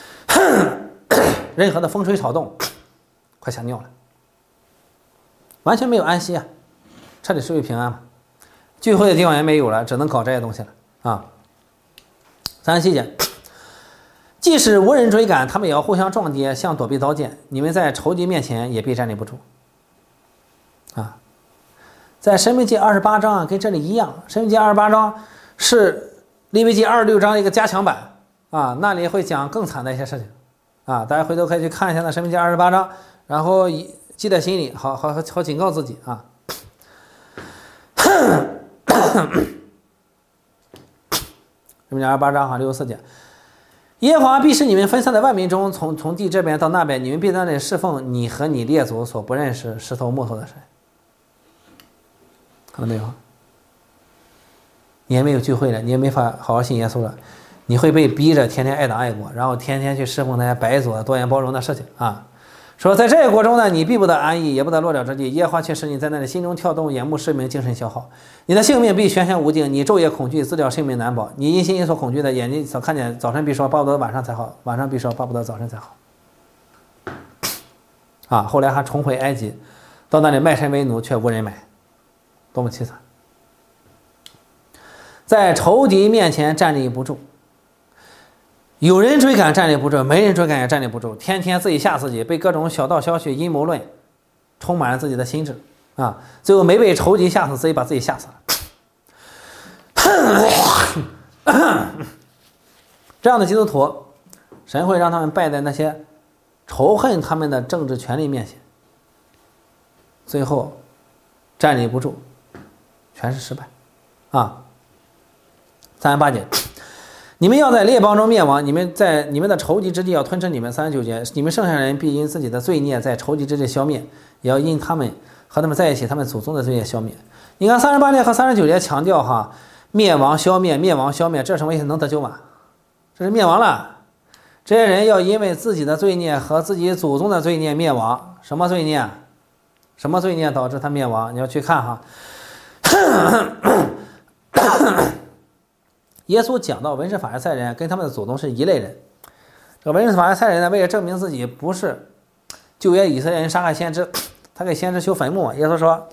任何的风吹草动，快吓尿了，完全没有安息啊，彻底失去平安嘛。聚会的地方也没有了，只能搞这些东西了啊。三十七节，即使无人追赶，他们也要互相撞跌，像躲避刀剑。你们在仇敌面前也必站立不住啊。在申命记二十八章啊，跟这里一样，申命记二十八章是利未记二十六章的一个加强版啊，那里会讲更惨的一些事情啊。大家回头可以去看一下那申命记二十八章，然后记在心里，好好好警告自己啊。申命记二十八章哈六十四节，耶和华必使你们分散在万民中，从从地这边到那边，你们必在那里侍奉你和你列祖所不认识石头木头的神。看到没有？你也没有聚会了，你也没法好好信耶稣了，你会被逼着天天爱党爱国，然后天天去侍奉那些白左多元包容的事情啊。说在这个国中呢，你必不得安逸，也不得落脚之地。耶和华却使你在那里心中跳动，眼目失明，精神消耗。你的性命必悬悬无定，你昼夜恐惧，自料性命难保。你因心所恐惧的，眼睛所看见，早晨必说巴不得晚上才好，晚上必说巴不得早晨才好。啊，后来还重回埃及，到那里卖身为奴，却无人买，多么凄惨！在仇敌面前站立不住。有人追赶站立不住，没人追赶也站立不住，天天自己吓自己，被各种小道消息、阴谋论充满了自己的心智啊！最后没被仇敌吓死，自己把自己吓死了。这样的基督徒，神会让他们败在那些仇恨他们的政治权力面前，最后站立不住，全是失败啊！三十八节。你们要在列邦中灭亡，你们在你们的仇敌之地要吞吃你们。三十九节，你们剩下人必因自己的罪孽在仇敌之地消灭，也要因他们和他们在一起，他们祖宗的罪孽消灭。你看三十八节和三十九节强调哈，灭亡消灭，灭亡消灭，这什么意思？能得救吗？这是灭亡了， 这些人要因为自己的罪孽和自己祖宗的罪孽灭亡。什么罪孽？什么罪孽导致他灭亡？你要去看哈。耶稣讲到文士法利赛人跟他们的祖宗是一类人。这个文士法利赛人呢，为了证明自己不是旧约以色列人杀害先知，他给先知修坟墓。耶稣说：“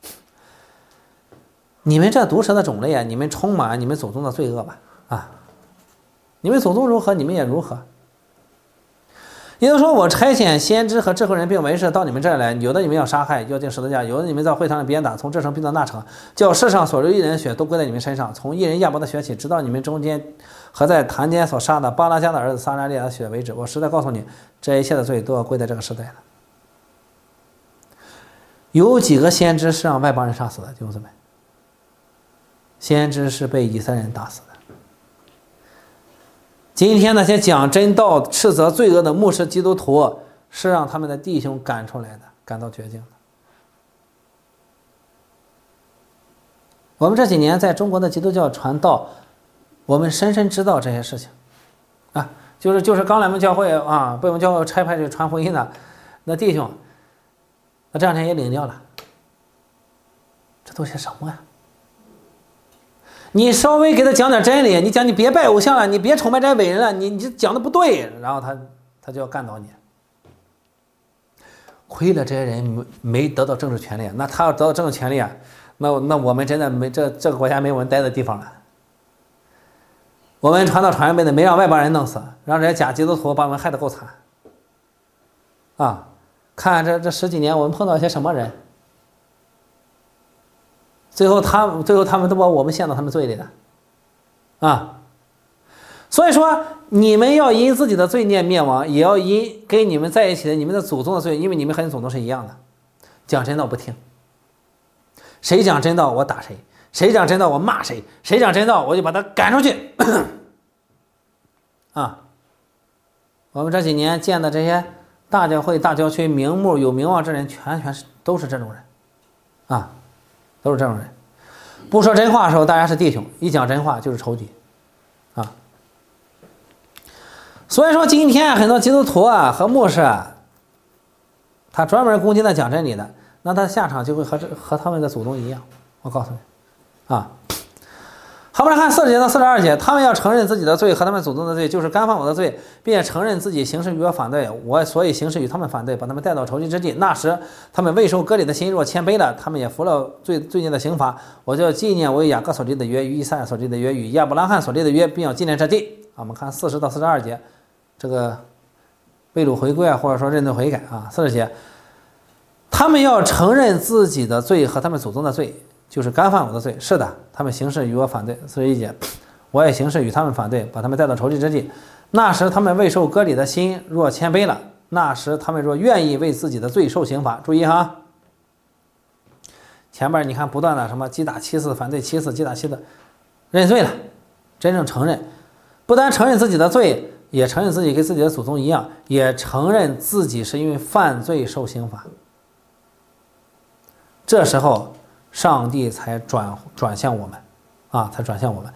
你们这毒蛇的种类啊，你们充满你们祖宗的罪恶吧！啊，你们祖宗如何，你们也如何。”耶稣说：“我差遣先知和智慧人并文士到你们这儿来，有的你们要杀害，要钉十字架；有的你们在会堂里鞭打，从这城逼到那城，叫世上所有一人的血都归在你们身上，从一人亚伯的血起，直到你们中间和在坛间所杀的巴拉加的儿子撒拉利亚的血为止。我实在告诉你，这一切的罪都要归在这个时代了。”有几个先知是让外邦人杀死的，弟兄姊妹？先知是被以色列人打死的。今天那些讲真道、斥责罪恶的牧师基督徒，是让他们的弟兄赶出来的，赶到绝境的。我们这几年在中国的基督教传道，我们深深知道这些事情啊，就是就是刚来我们教会啊，被我们教会差派去传福音的那弟兄，那这两天也领教了，这都些什么呀？你稍微给他讲点真理，你讲你别拜偶像了，你别崇拜这些伟人了，你你讲的不对，然后他他就要干倒你。亏了这些人没没得到政治权利，那他要得到政治权利啊，那那我们真的没这这个国家没我们待的地方了。我们传道传一辈子，没让外邦人弄死，让这些假基督徒把我们害得够惨。啊，看这这十几年我们碰到一些什么人？最后他最后他们都把我们陷到他们罪里了，啊，所以说你们要因自己的罪孽灭亡，也要因跟你们在一起的你们的祖宗的罪，因为你们和你祖宗是一样的。讲真道不听，谁讲真道我打谁，谁讲真道我骂谁，谁讲真道我就把他赶出去。啊，我们这几年见的这些大教会、大教区名目有名望之人，全全是都是这种人，啊。都是这种人，不说真话的时候大家是弟兄，一讲真话就是仇敌啊。所以说今天很多基督徒啊和牧师啊，他专门攻击那讲真理的，那他下场就会和这和他们的祖宗一样。我告诉你啊，好，我们来看四十节到四十二节，他们要承认自己的罪和他们祖宗的罪，就是干犯我的罪，并且承认自己行事与我反对，我所以行事与他们反对，把他们带到仇敌之地。那时他们未受割礼的心若谦卑了，他们也服了罪罪孽的刑罚。我就纪念我与雅各所立的约，与以赛亚所立的约，与亚伯拉罕所立的约，并要纪念这地。啊，我们看四十到四十二节，这个被掳回归啊，或者说认罪悔改啊。四十节，他们要承认自己的罪和他们祖宗的罪，就是干犯我的罪。是的，他们行事与我反对。四十一节，我也行事与他们反对，把他们带到仇敌之地。那时他们未受割礼的心若谦卑了，那时他们若愿意为自己的罪受刑罚。注意哈，前边你看不断的什么击打七次，反对七次，击打七次，认罪了，真正承认，不单承认自己的罪，也承认自己跟自己的祖宗一样，也承认自己是因为犯罪受刑罚。这时候上帝才转转向我们啊，才转向我们。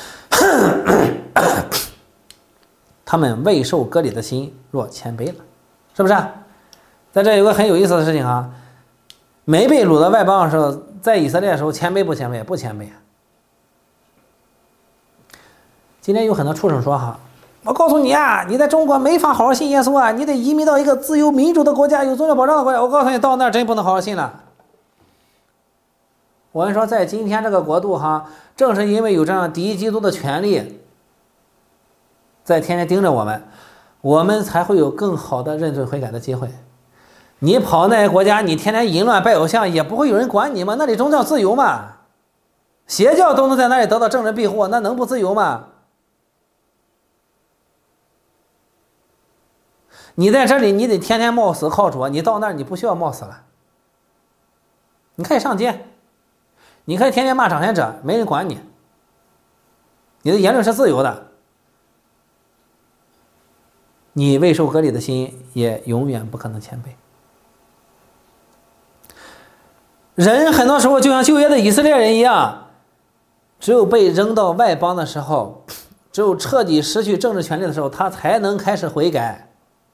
他们未受割礼的心若谦卑了，是不是？在这有个很有意思的事情啊，没被掳到外邦的时候，在以色列的时候谦卑不谦卑？不谦卑啊。今天有很多畜生说哈，我告诉你啊，你在中国没法好好信耶稣啊，你得移民到一个自由民主的国家，有宗教保障的国家。我告诉你，到那儿真不能好好信了。我跟你说，在今天这个国度哈，正是因为有这样敌基督的权利在天天盯着我们，我们才会有更好的认罪悔改的机会。你跑那些国家，你天天淫乱拜偶像，也不会有人管你吗？那里宗教自由嘛，邪教都能在那里得到政治庇护，那能不自由吗？你在这里，你得天天冒死靠主，你到那儿你不需要冒死了，你可以上街，你可以天天骂掌权者，没人管你，你的言论是自由的。你未受割礼的心也永远不可能谦卑。人很多时候就像旧约的以色列人一样，只有被扔到外邦的时候， 只有彻底失去政治权利的时候，他才能开始悔改。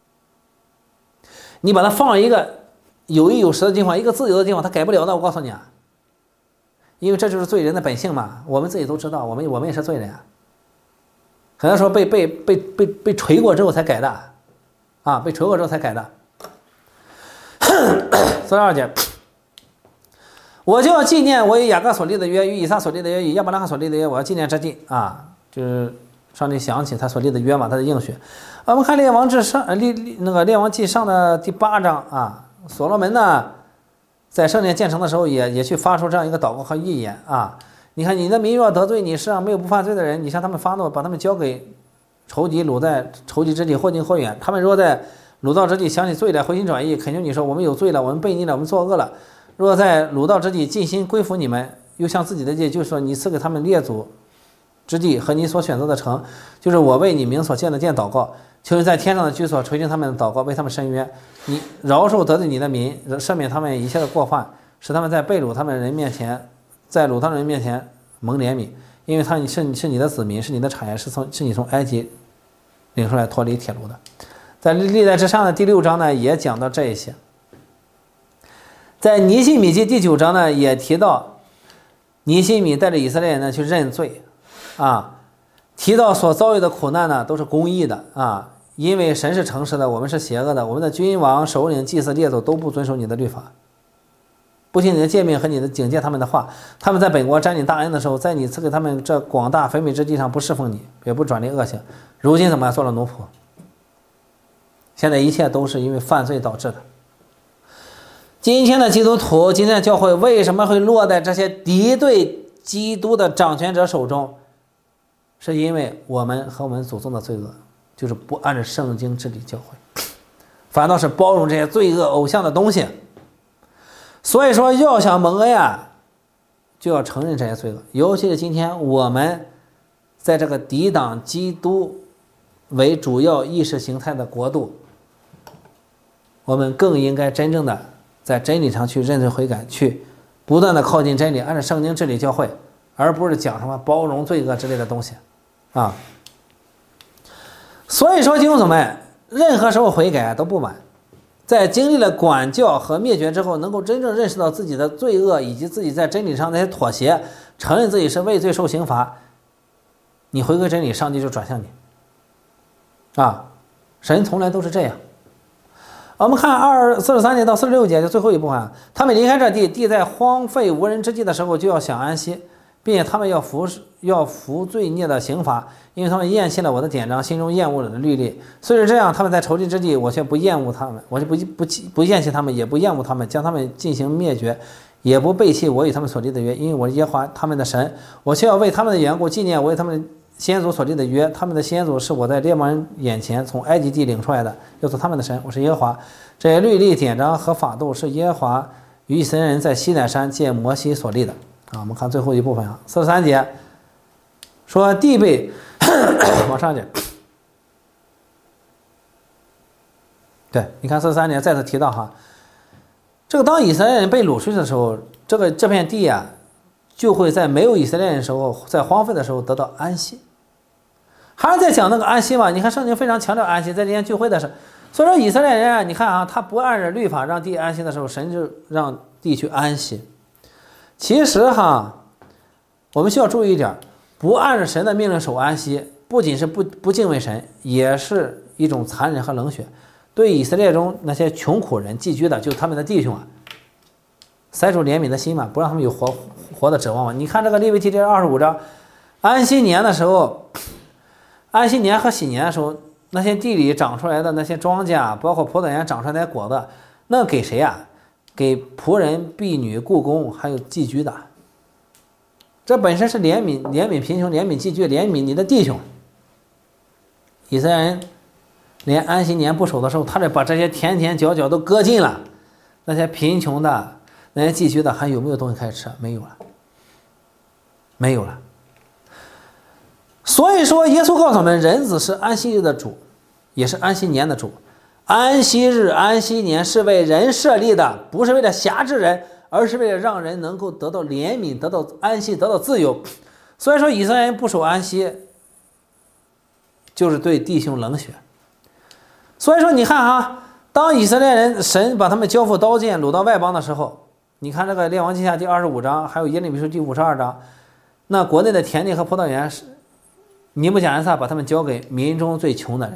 你把他放一个有衣有食的地方，一个自由的地方，他改不了的。我告诉你啊，因为这就是罪人的本性嘛。我们自己都知道，我们我们也是罪人啊。很多时候被被被被被锤过之后才改的，啊，被锤过之后才改的。四十二节，我就要纪念我与雅各所立的约，与以撒所立的约，与亚伯拉罕所立的约，我要纪念这地啊，就是上帝想起他所立的约嘛，他的应许。我们看列王志上，列那个列王记上的第八章啊，所罗门呢，在圣殿建成的时候也也去发出这样一个祷告和预言啊。你看，你的民若得罪你，世上没有不犯罪的人，你向他们发怒，把他们交给仇敌，掳在仇敌之地，或近或远。他们若在掳到之地想起罪来，回心转意，恳求你说，我们有罪了，我们悖逆了，我们作恶了。若在掳到之地尽心归服你们，又向自己的地，就是说你赐给他们列祖之地和你所选择的城，就是我为你名所建的殿祷告，求你在天上的居所垂听他们的祷告，为他们伸冤，你饶恕得罪你的民，赦免他们一切的过犯，使他们在被掳他们人面前，在掳他们人面前蒙怜悯，因为他们是是你的子民，是你的产业，是从是你从埃及领出来脱离铁炉的。在历代之上的第六章呢，也讲到这一些。在尼希米记第九章呢，也提到尼希米带着以色列人呢去认罪，啊，提到所遭遇的苦难呢都是公义的啊，因为神是诚实的，我们是邪恶的，我们的君王、首领、祭司、列祖都不遵守你的律法，不听你的诫命和你的警戒他们的话，他们在本国沾领大恩的时候，在你赐给他们这广大肥美之地上不侍奉你，也不转离恶行，如今怎么做了奴仆？现在一切都是因为犯罪导致的。今天的基督徒，今天的教会为什么会落在这些敌对基督的掌权者手中？是因为我们和我们祖宗的罪恶，就是不按照圣经治理教会，反倒是包容这些罪恶偶像的东西。所以说，要想蒙恩啊，就要承认这些罪恶。尤其是今天我们在这个抵挡基督为主要意识形态的国度，我们更应该真正的在真理上去认罪悔改，去不断的靠近真理，按照圣经治理教会，而不是讲什么包容罪恶之类的东西啊。所以说弟兄姊妹，任何时候悔改都不晚。在经历了管教和灭绝之后，能够真正认识到自己的罪恶，以及自己在真理上那些妥协，承认自己是为罪受刑罚，你回归真理，上帝就转向你啊。神从来都是这样。我们看二四十三节到四十六节就最后一部分啊，他们离开这地，地在荒废无人之地的时候，就要想安息，并且他们要服要服罪孽的刑罚，因为他们厌弃了我的典章，心中厌恶了律例。虽是这样，他们在仇敌之地，我却不厌恶他们，我就不不不厌弃他们，也不厌恶他们，将他们进行灭绝，也不背弃我与他们所立的约，因为我是耶和华他们的神，我却要为他们的缘故纪念我与他们先祖所立的约，他们的先祖是我在列邦人眼前从埃及地领出来的，要做他们的神，我是耶和华。这些律例典章和法度是耶和华与以色列人在西乃山借摩西所立的啊。我们看最后一部分啊，四十三节说地被往上去，对，你看四十三节再次提到哈，这个当以色列人被掳去的时候，这个这片地啊，就会在没有以色列人的时候，在荒废的时候得到安息。还是在讲那个安息嘛？你看圣经非常强调安息，在这些聚会的时候，所以说以色列人啊，你看啊，他不按照律法让地安息的时候，神就让地去安息。其实哈，我们需要注意一点，不按照神的命令守安息，不仅是不不敬畏神，也是一种残忍和冷血，对以色列中那些穷苦人寄居的，就他们的弟兄啊，塞住怜悯的心嘛，不让他们有活活的指望嘛。你看这个利未记这二十五章，安息年的时候，安息年和喜年的时候，那些地里长出来的那些庄稼，包括葡萄园长出来的果子，那给谁啊？给仆人、婢女、雇工，还有寄居的。这本身是怜悯、怜悯贫穷、怜悯寄居、怜悯你的弟兄。以色列人连安息年不守的时候，他得把这些田田角角都割尽了。那些贫穷的、那些寄居的，还有没有东西可以吃？没有了，没有了。所以说，耶稣告诉我们，人子是安息日的主，也是安息年的主。安息日、安息年是为人设立的，不是为了辖制人，而是为了让人能够得到怜悯、得到安息、得到自由。所以说，以色列人不守安息， 就是对弟兄冷血。所以说你看啊，当以色列人神把他们交付刀剑掳到外邦的时候，你看这个列王记下第二十五章，还有耶利米书第五十二章，那国内的田地和葡萄园是尼布甲尼撒把他们交给民中最穷的人。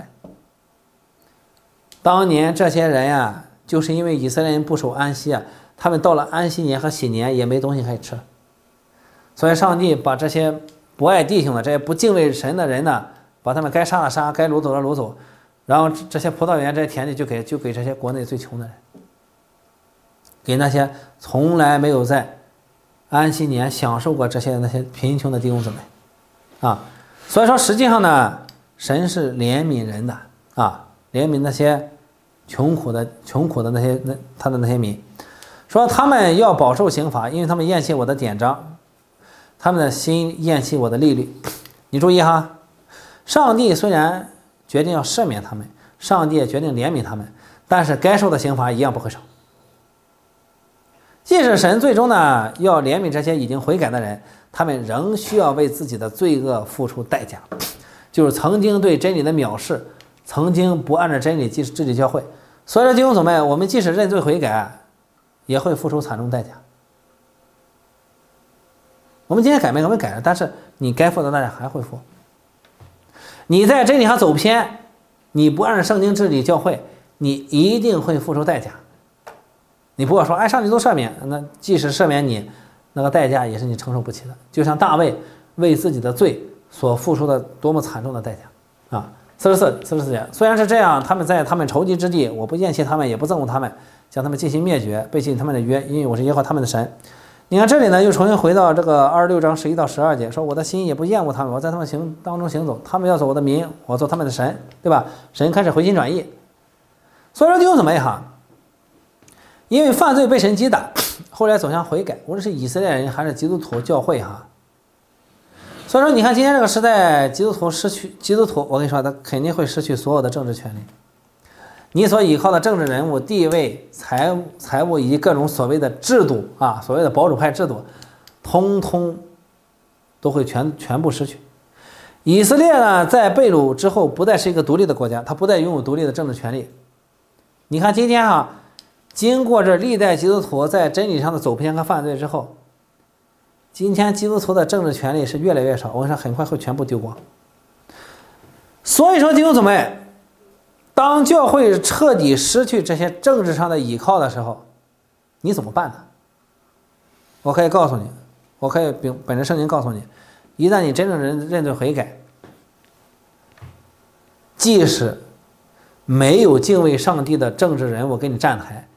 当年这些人呀、啊，就是因为以色列人不守安息啊，他们到了安息年和喜年也没东西可以吃，所以上帝把这些不爱弟兄的、这些不敬畏神的人呢，把他们该杀的杀，该掳走的掳走，然后这些葡萄园、这些田地就给就给这些国内最穷的人，给那些从来没有在安息年享受过这些那些贫穷的弟兄姊妹啊。所以说实际上呢，神是怜悯人的啊，怜悯那些穷苦的穷苦的那些那他的那些民，说他们要饱受刑罚，因为他们厌弃我的典章，他们的心厌弃我的律例。你注意哈，上帝虽然决定要赦免他们，上帝也决定怜悯他们，但是该受的刑罚一样不会少。即使神最终呢要怜悯这些已经悔改的人，他们仍需要为自己的罪恶付出代价，就是曾经对真理的藐视，曾经不按照真理治理教会。所以说弟兄姊妹，我们即使认罪悔改，也会付出惨重代价。我们今天改没改没改了，但是你该付的代价还会付。你在真理上走偏，你不按照圣经治理教会，你一定会付出代价。你不要说哎，上帝都赦免，那即使赦免你，那个代价也是你承受不起的。就像大卫为自己的罪所付出的多么惨重的代价啊！四十四四十四节，虽然是这样，他们在他们仇敌之地，我不厌弃他们，也不憎恶他们，将他们进行灭绝，背弃他们的约，因为我是耶和华他们的神。你看这里呢，又重新回到这个二十六章十一到十二节，说我的心也不厌恶他们，我在他们行当中行走，他们要做我的民，我做他们的神，对吧？神开始回心转意。所以说弟兄姊妹哈，因为犯罪被神击打，后来走向悔改，无论是以色列人还是基督徒教会哈。所以说你看今天这个时代，基督徒失去基督徒，我跟你说他肯定会失去所有的政治权利。你所依靠的政治人物、地位、财务、财务以及各种所谓的制度啊，所谓的保守派制度，通通都会全全部失去。以色列呢，在被掳之后，不再是一个独立的国家，它不再拥有独立的政治权利。你看今天啊，经过这历代基督徒在真理上的走偏和犯罪之后，今天基督徒的政治权利是越来越少，我跟你说，很快会全部丢光。所以说弟兄姊妹，当教会彻底失去这些政治上的依靠的时候，你怎么办呢？我可以告诉你，我可以本着圣经告诉你，一旦你真正认认罪悔改，即使没有敬畏上帝的政治人物给你站台，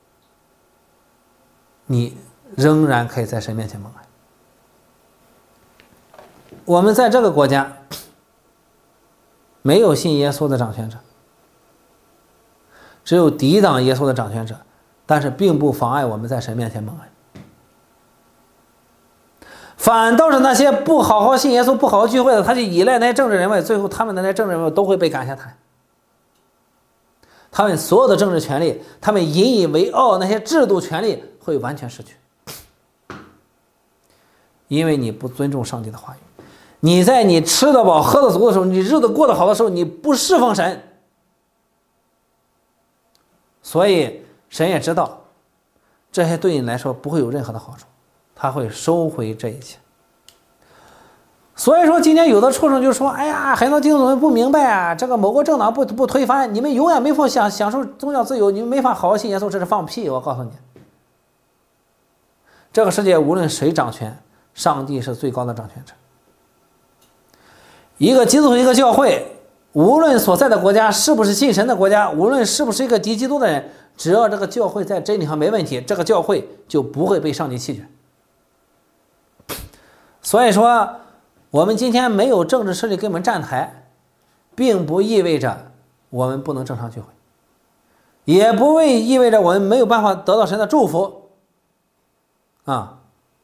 你仍然可以在神面前蒙恩。我们在这个国家没有信耶稣的掌权者，只有抵挡耶稣的掌权者，但是并不妨碍我们在神面前蒙恩。反倒是那些不好好信耶稣、不好好聚会的，他就依赖那些政治人物，最后他们的那些政治人物都会被赶下台。他们所有的政治权利，他们引以为傲那些制度权利会完全失去，因为你不尊重上帝的话语。你在你吃得饱喝得足的时候，你日子过得好的时候，你不侍奉神，所以神也知道这些对你来说不会有任何的好处，他会收回这一切。所以说今天有的畜生就说，哎呀，很多弟兄姊妹不明白啊，这个某个政党不不推翻，你们永远没法享享受宗教自由，你们没法好好信耶稣，这是放屁。我告诉你，这个世界无论谁掌权，上帝是最高的掌权者。一个基督徒一个教会，无论所在的国家是不是信神的国家，无论是不是一个敌基督的人，只要这个教会在真理上没问题，这个教会就不会被上帝弃绝。所以说我们今天没有政治势力给我们站台，并不意味着我们不能正常聚会，也不会意味着我们没有办法得到神的祝福啊。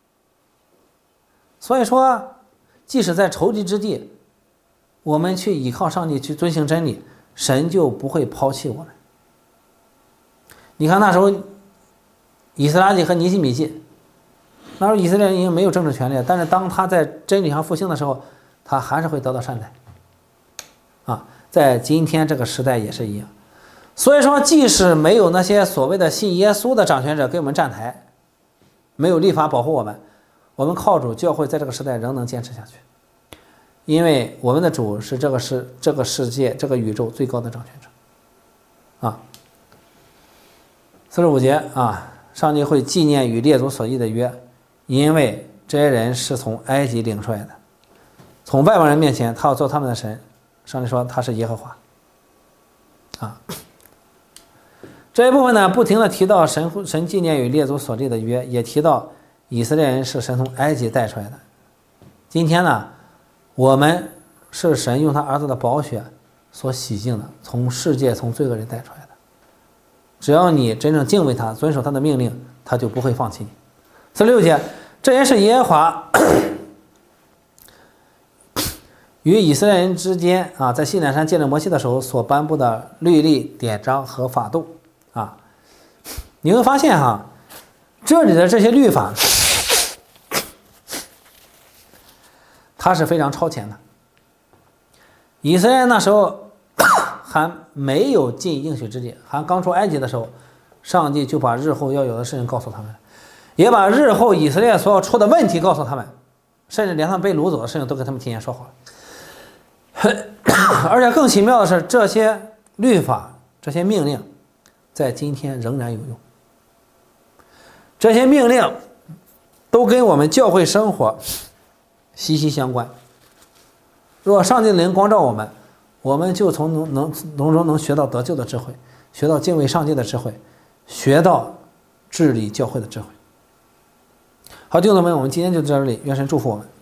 所以说即使在仇敌之地，我们去依靠上帝，去遵行真理，神就不会抛弃我们。你看那时候以斯拉记和尼希米记，那时候以色列人已经没有政治权利了，但是当他在真理上复兴的时候，他还是会得到善待啊，在今天这个时代也是一样。所以说，即使没有那些所谓的信耶稣的掌权者给我们站台，没有立法保护我们，我们靠主教会在这个时代仍能坚持下去，因为我们的主是这个世这个世界这个宇宙最高的掌权者啊。四十五节啊，上帝会纪念与列祖所立的约，因为这些人是从埃及领出来的，从外邦人面前他要做他们的神。上帝说他是耶和华啊。这一部分呢，不停地提到神神纪念与列祖所立的约，也提到以色列人是神从埃及带出来的。今天呢，我们是神用他儿子的宝血所洗净的，从世界从罪恶里带出来的。只要你真正敬畏他，遵守他的命令，他就不会放弃你。四十六节，这也是耶和华与以色列人之间啊，在西乃山借着摩西的手所颁布的律例、典章和法度啊。你会发现哈、啊，这里的这些律法，它是非常超前的。以色列人那时候还没有进应许之地，还刚出埃及的时候，上帝就把日后要有的事情告诉他们，也把日后以色列所要出的问题告诉他们，甚至连他们被掳走的事情都给他们提前说好了。而且更奇妙的是，这些律法、这些命令，在今天仍然有用。这些命令都跟我们教会生活息息相关。若上帝的灵光照我们，我们就从能能从中能学到得救的智慧，学到敬畏上帝的智慧，学到治理教会的智慧。好，弟兄们，我们今天就到这里，愿神祝福我们。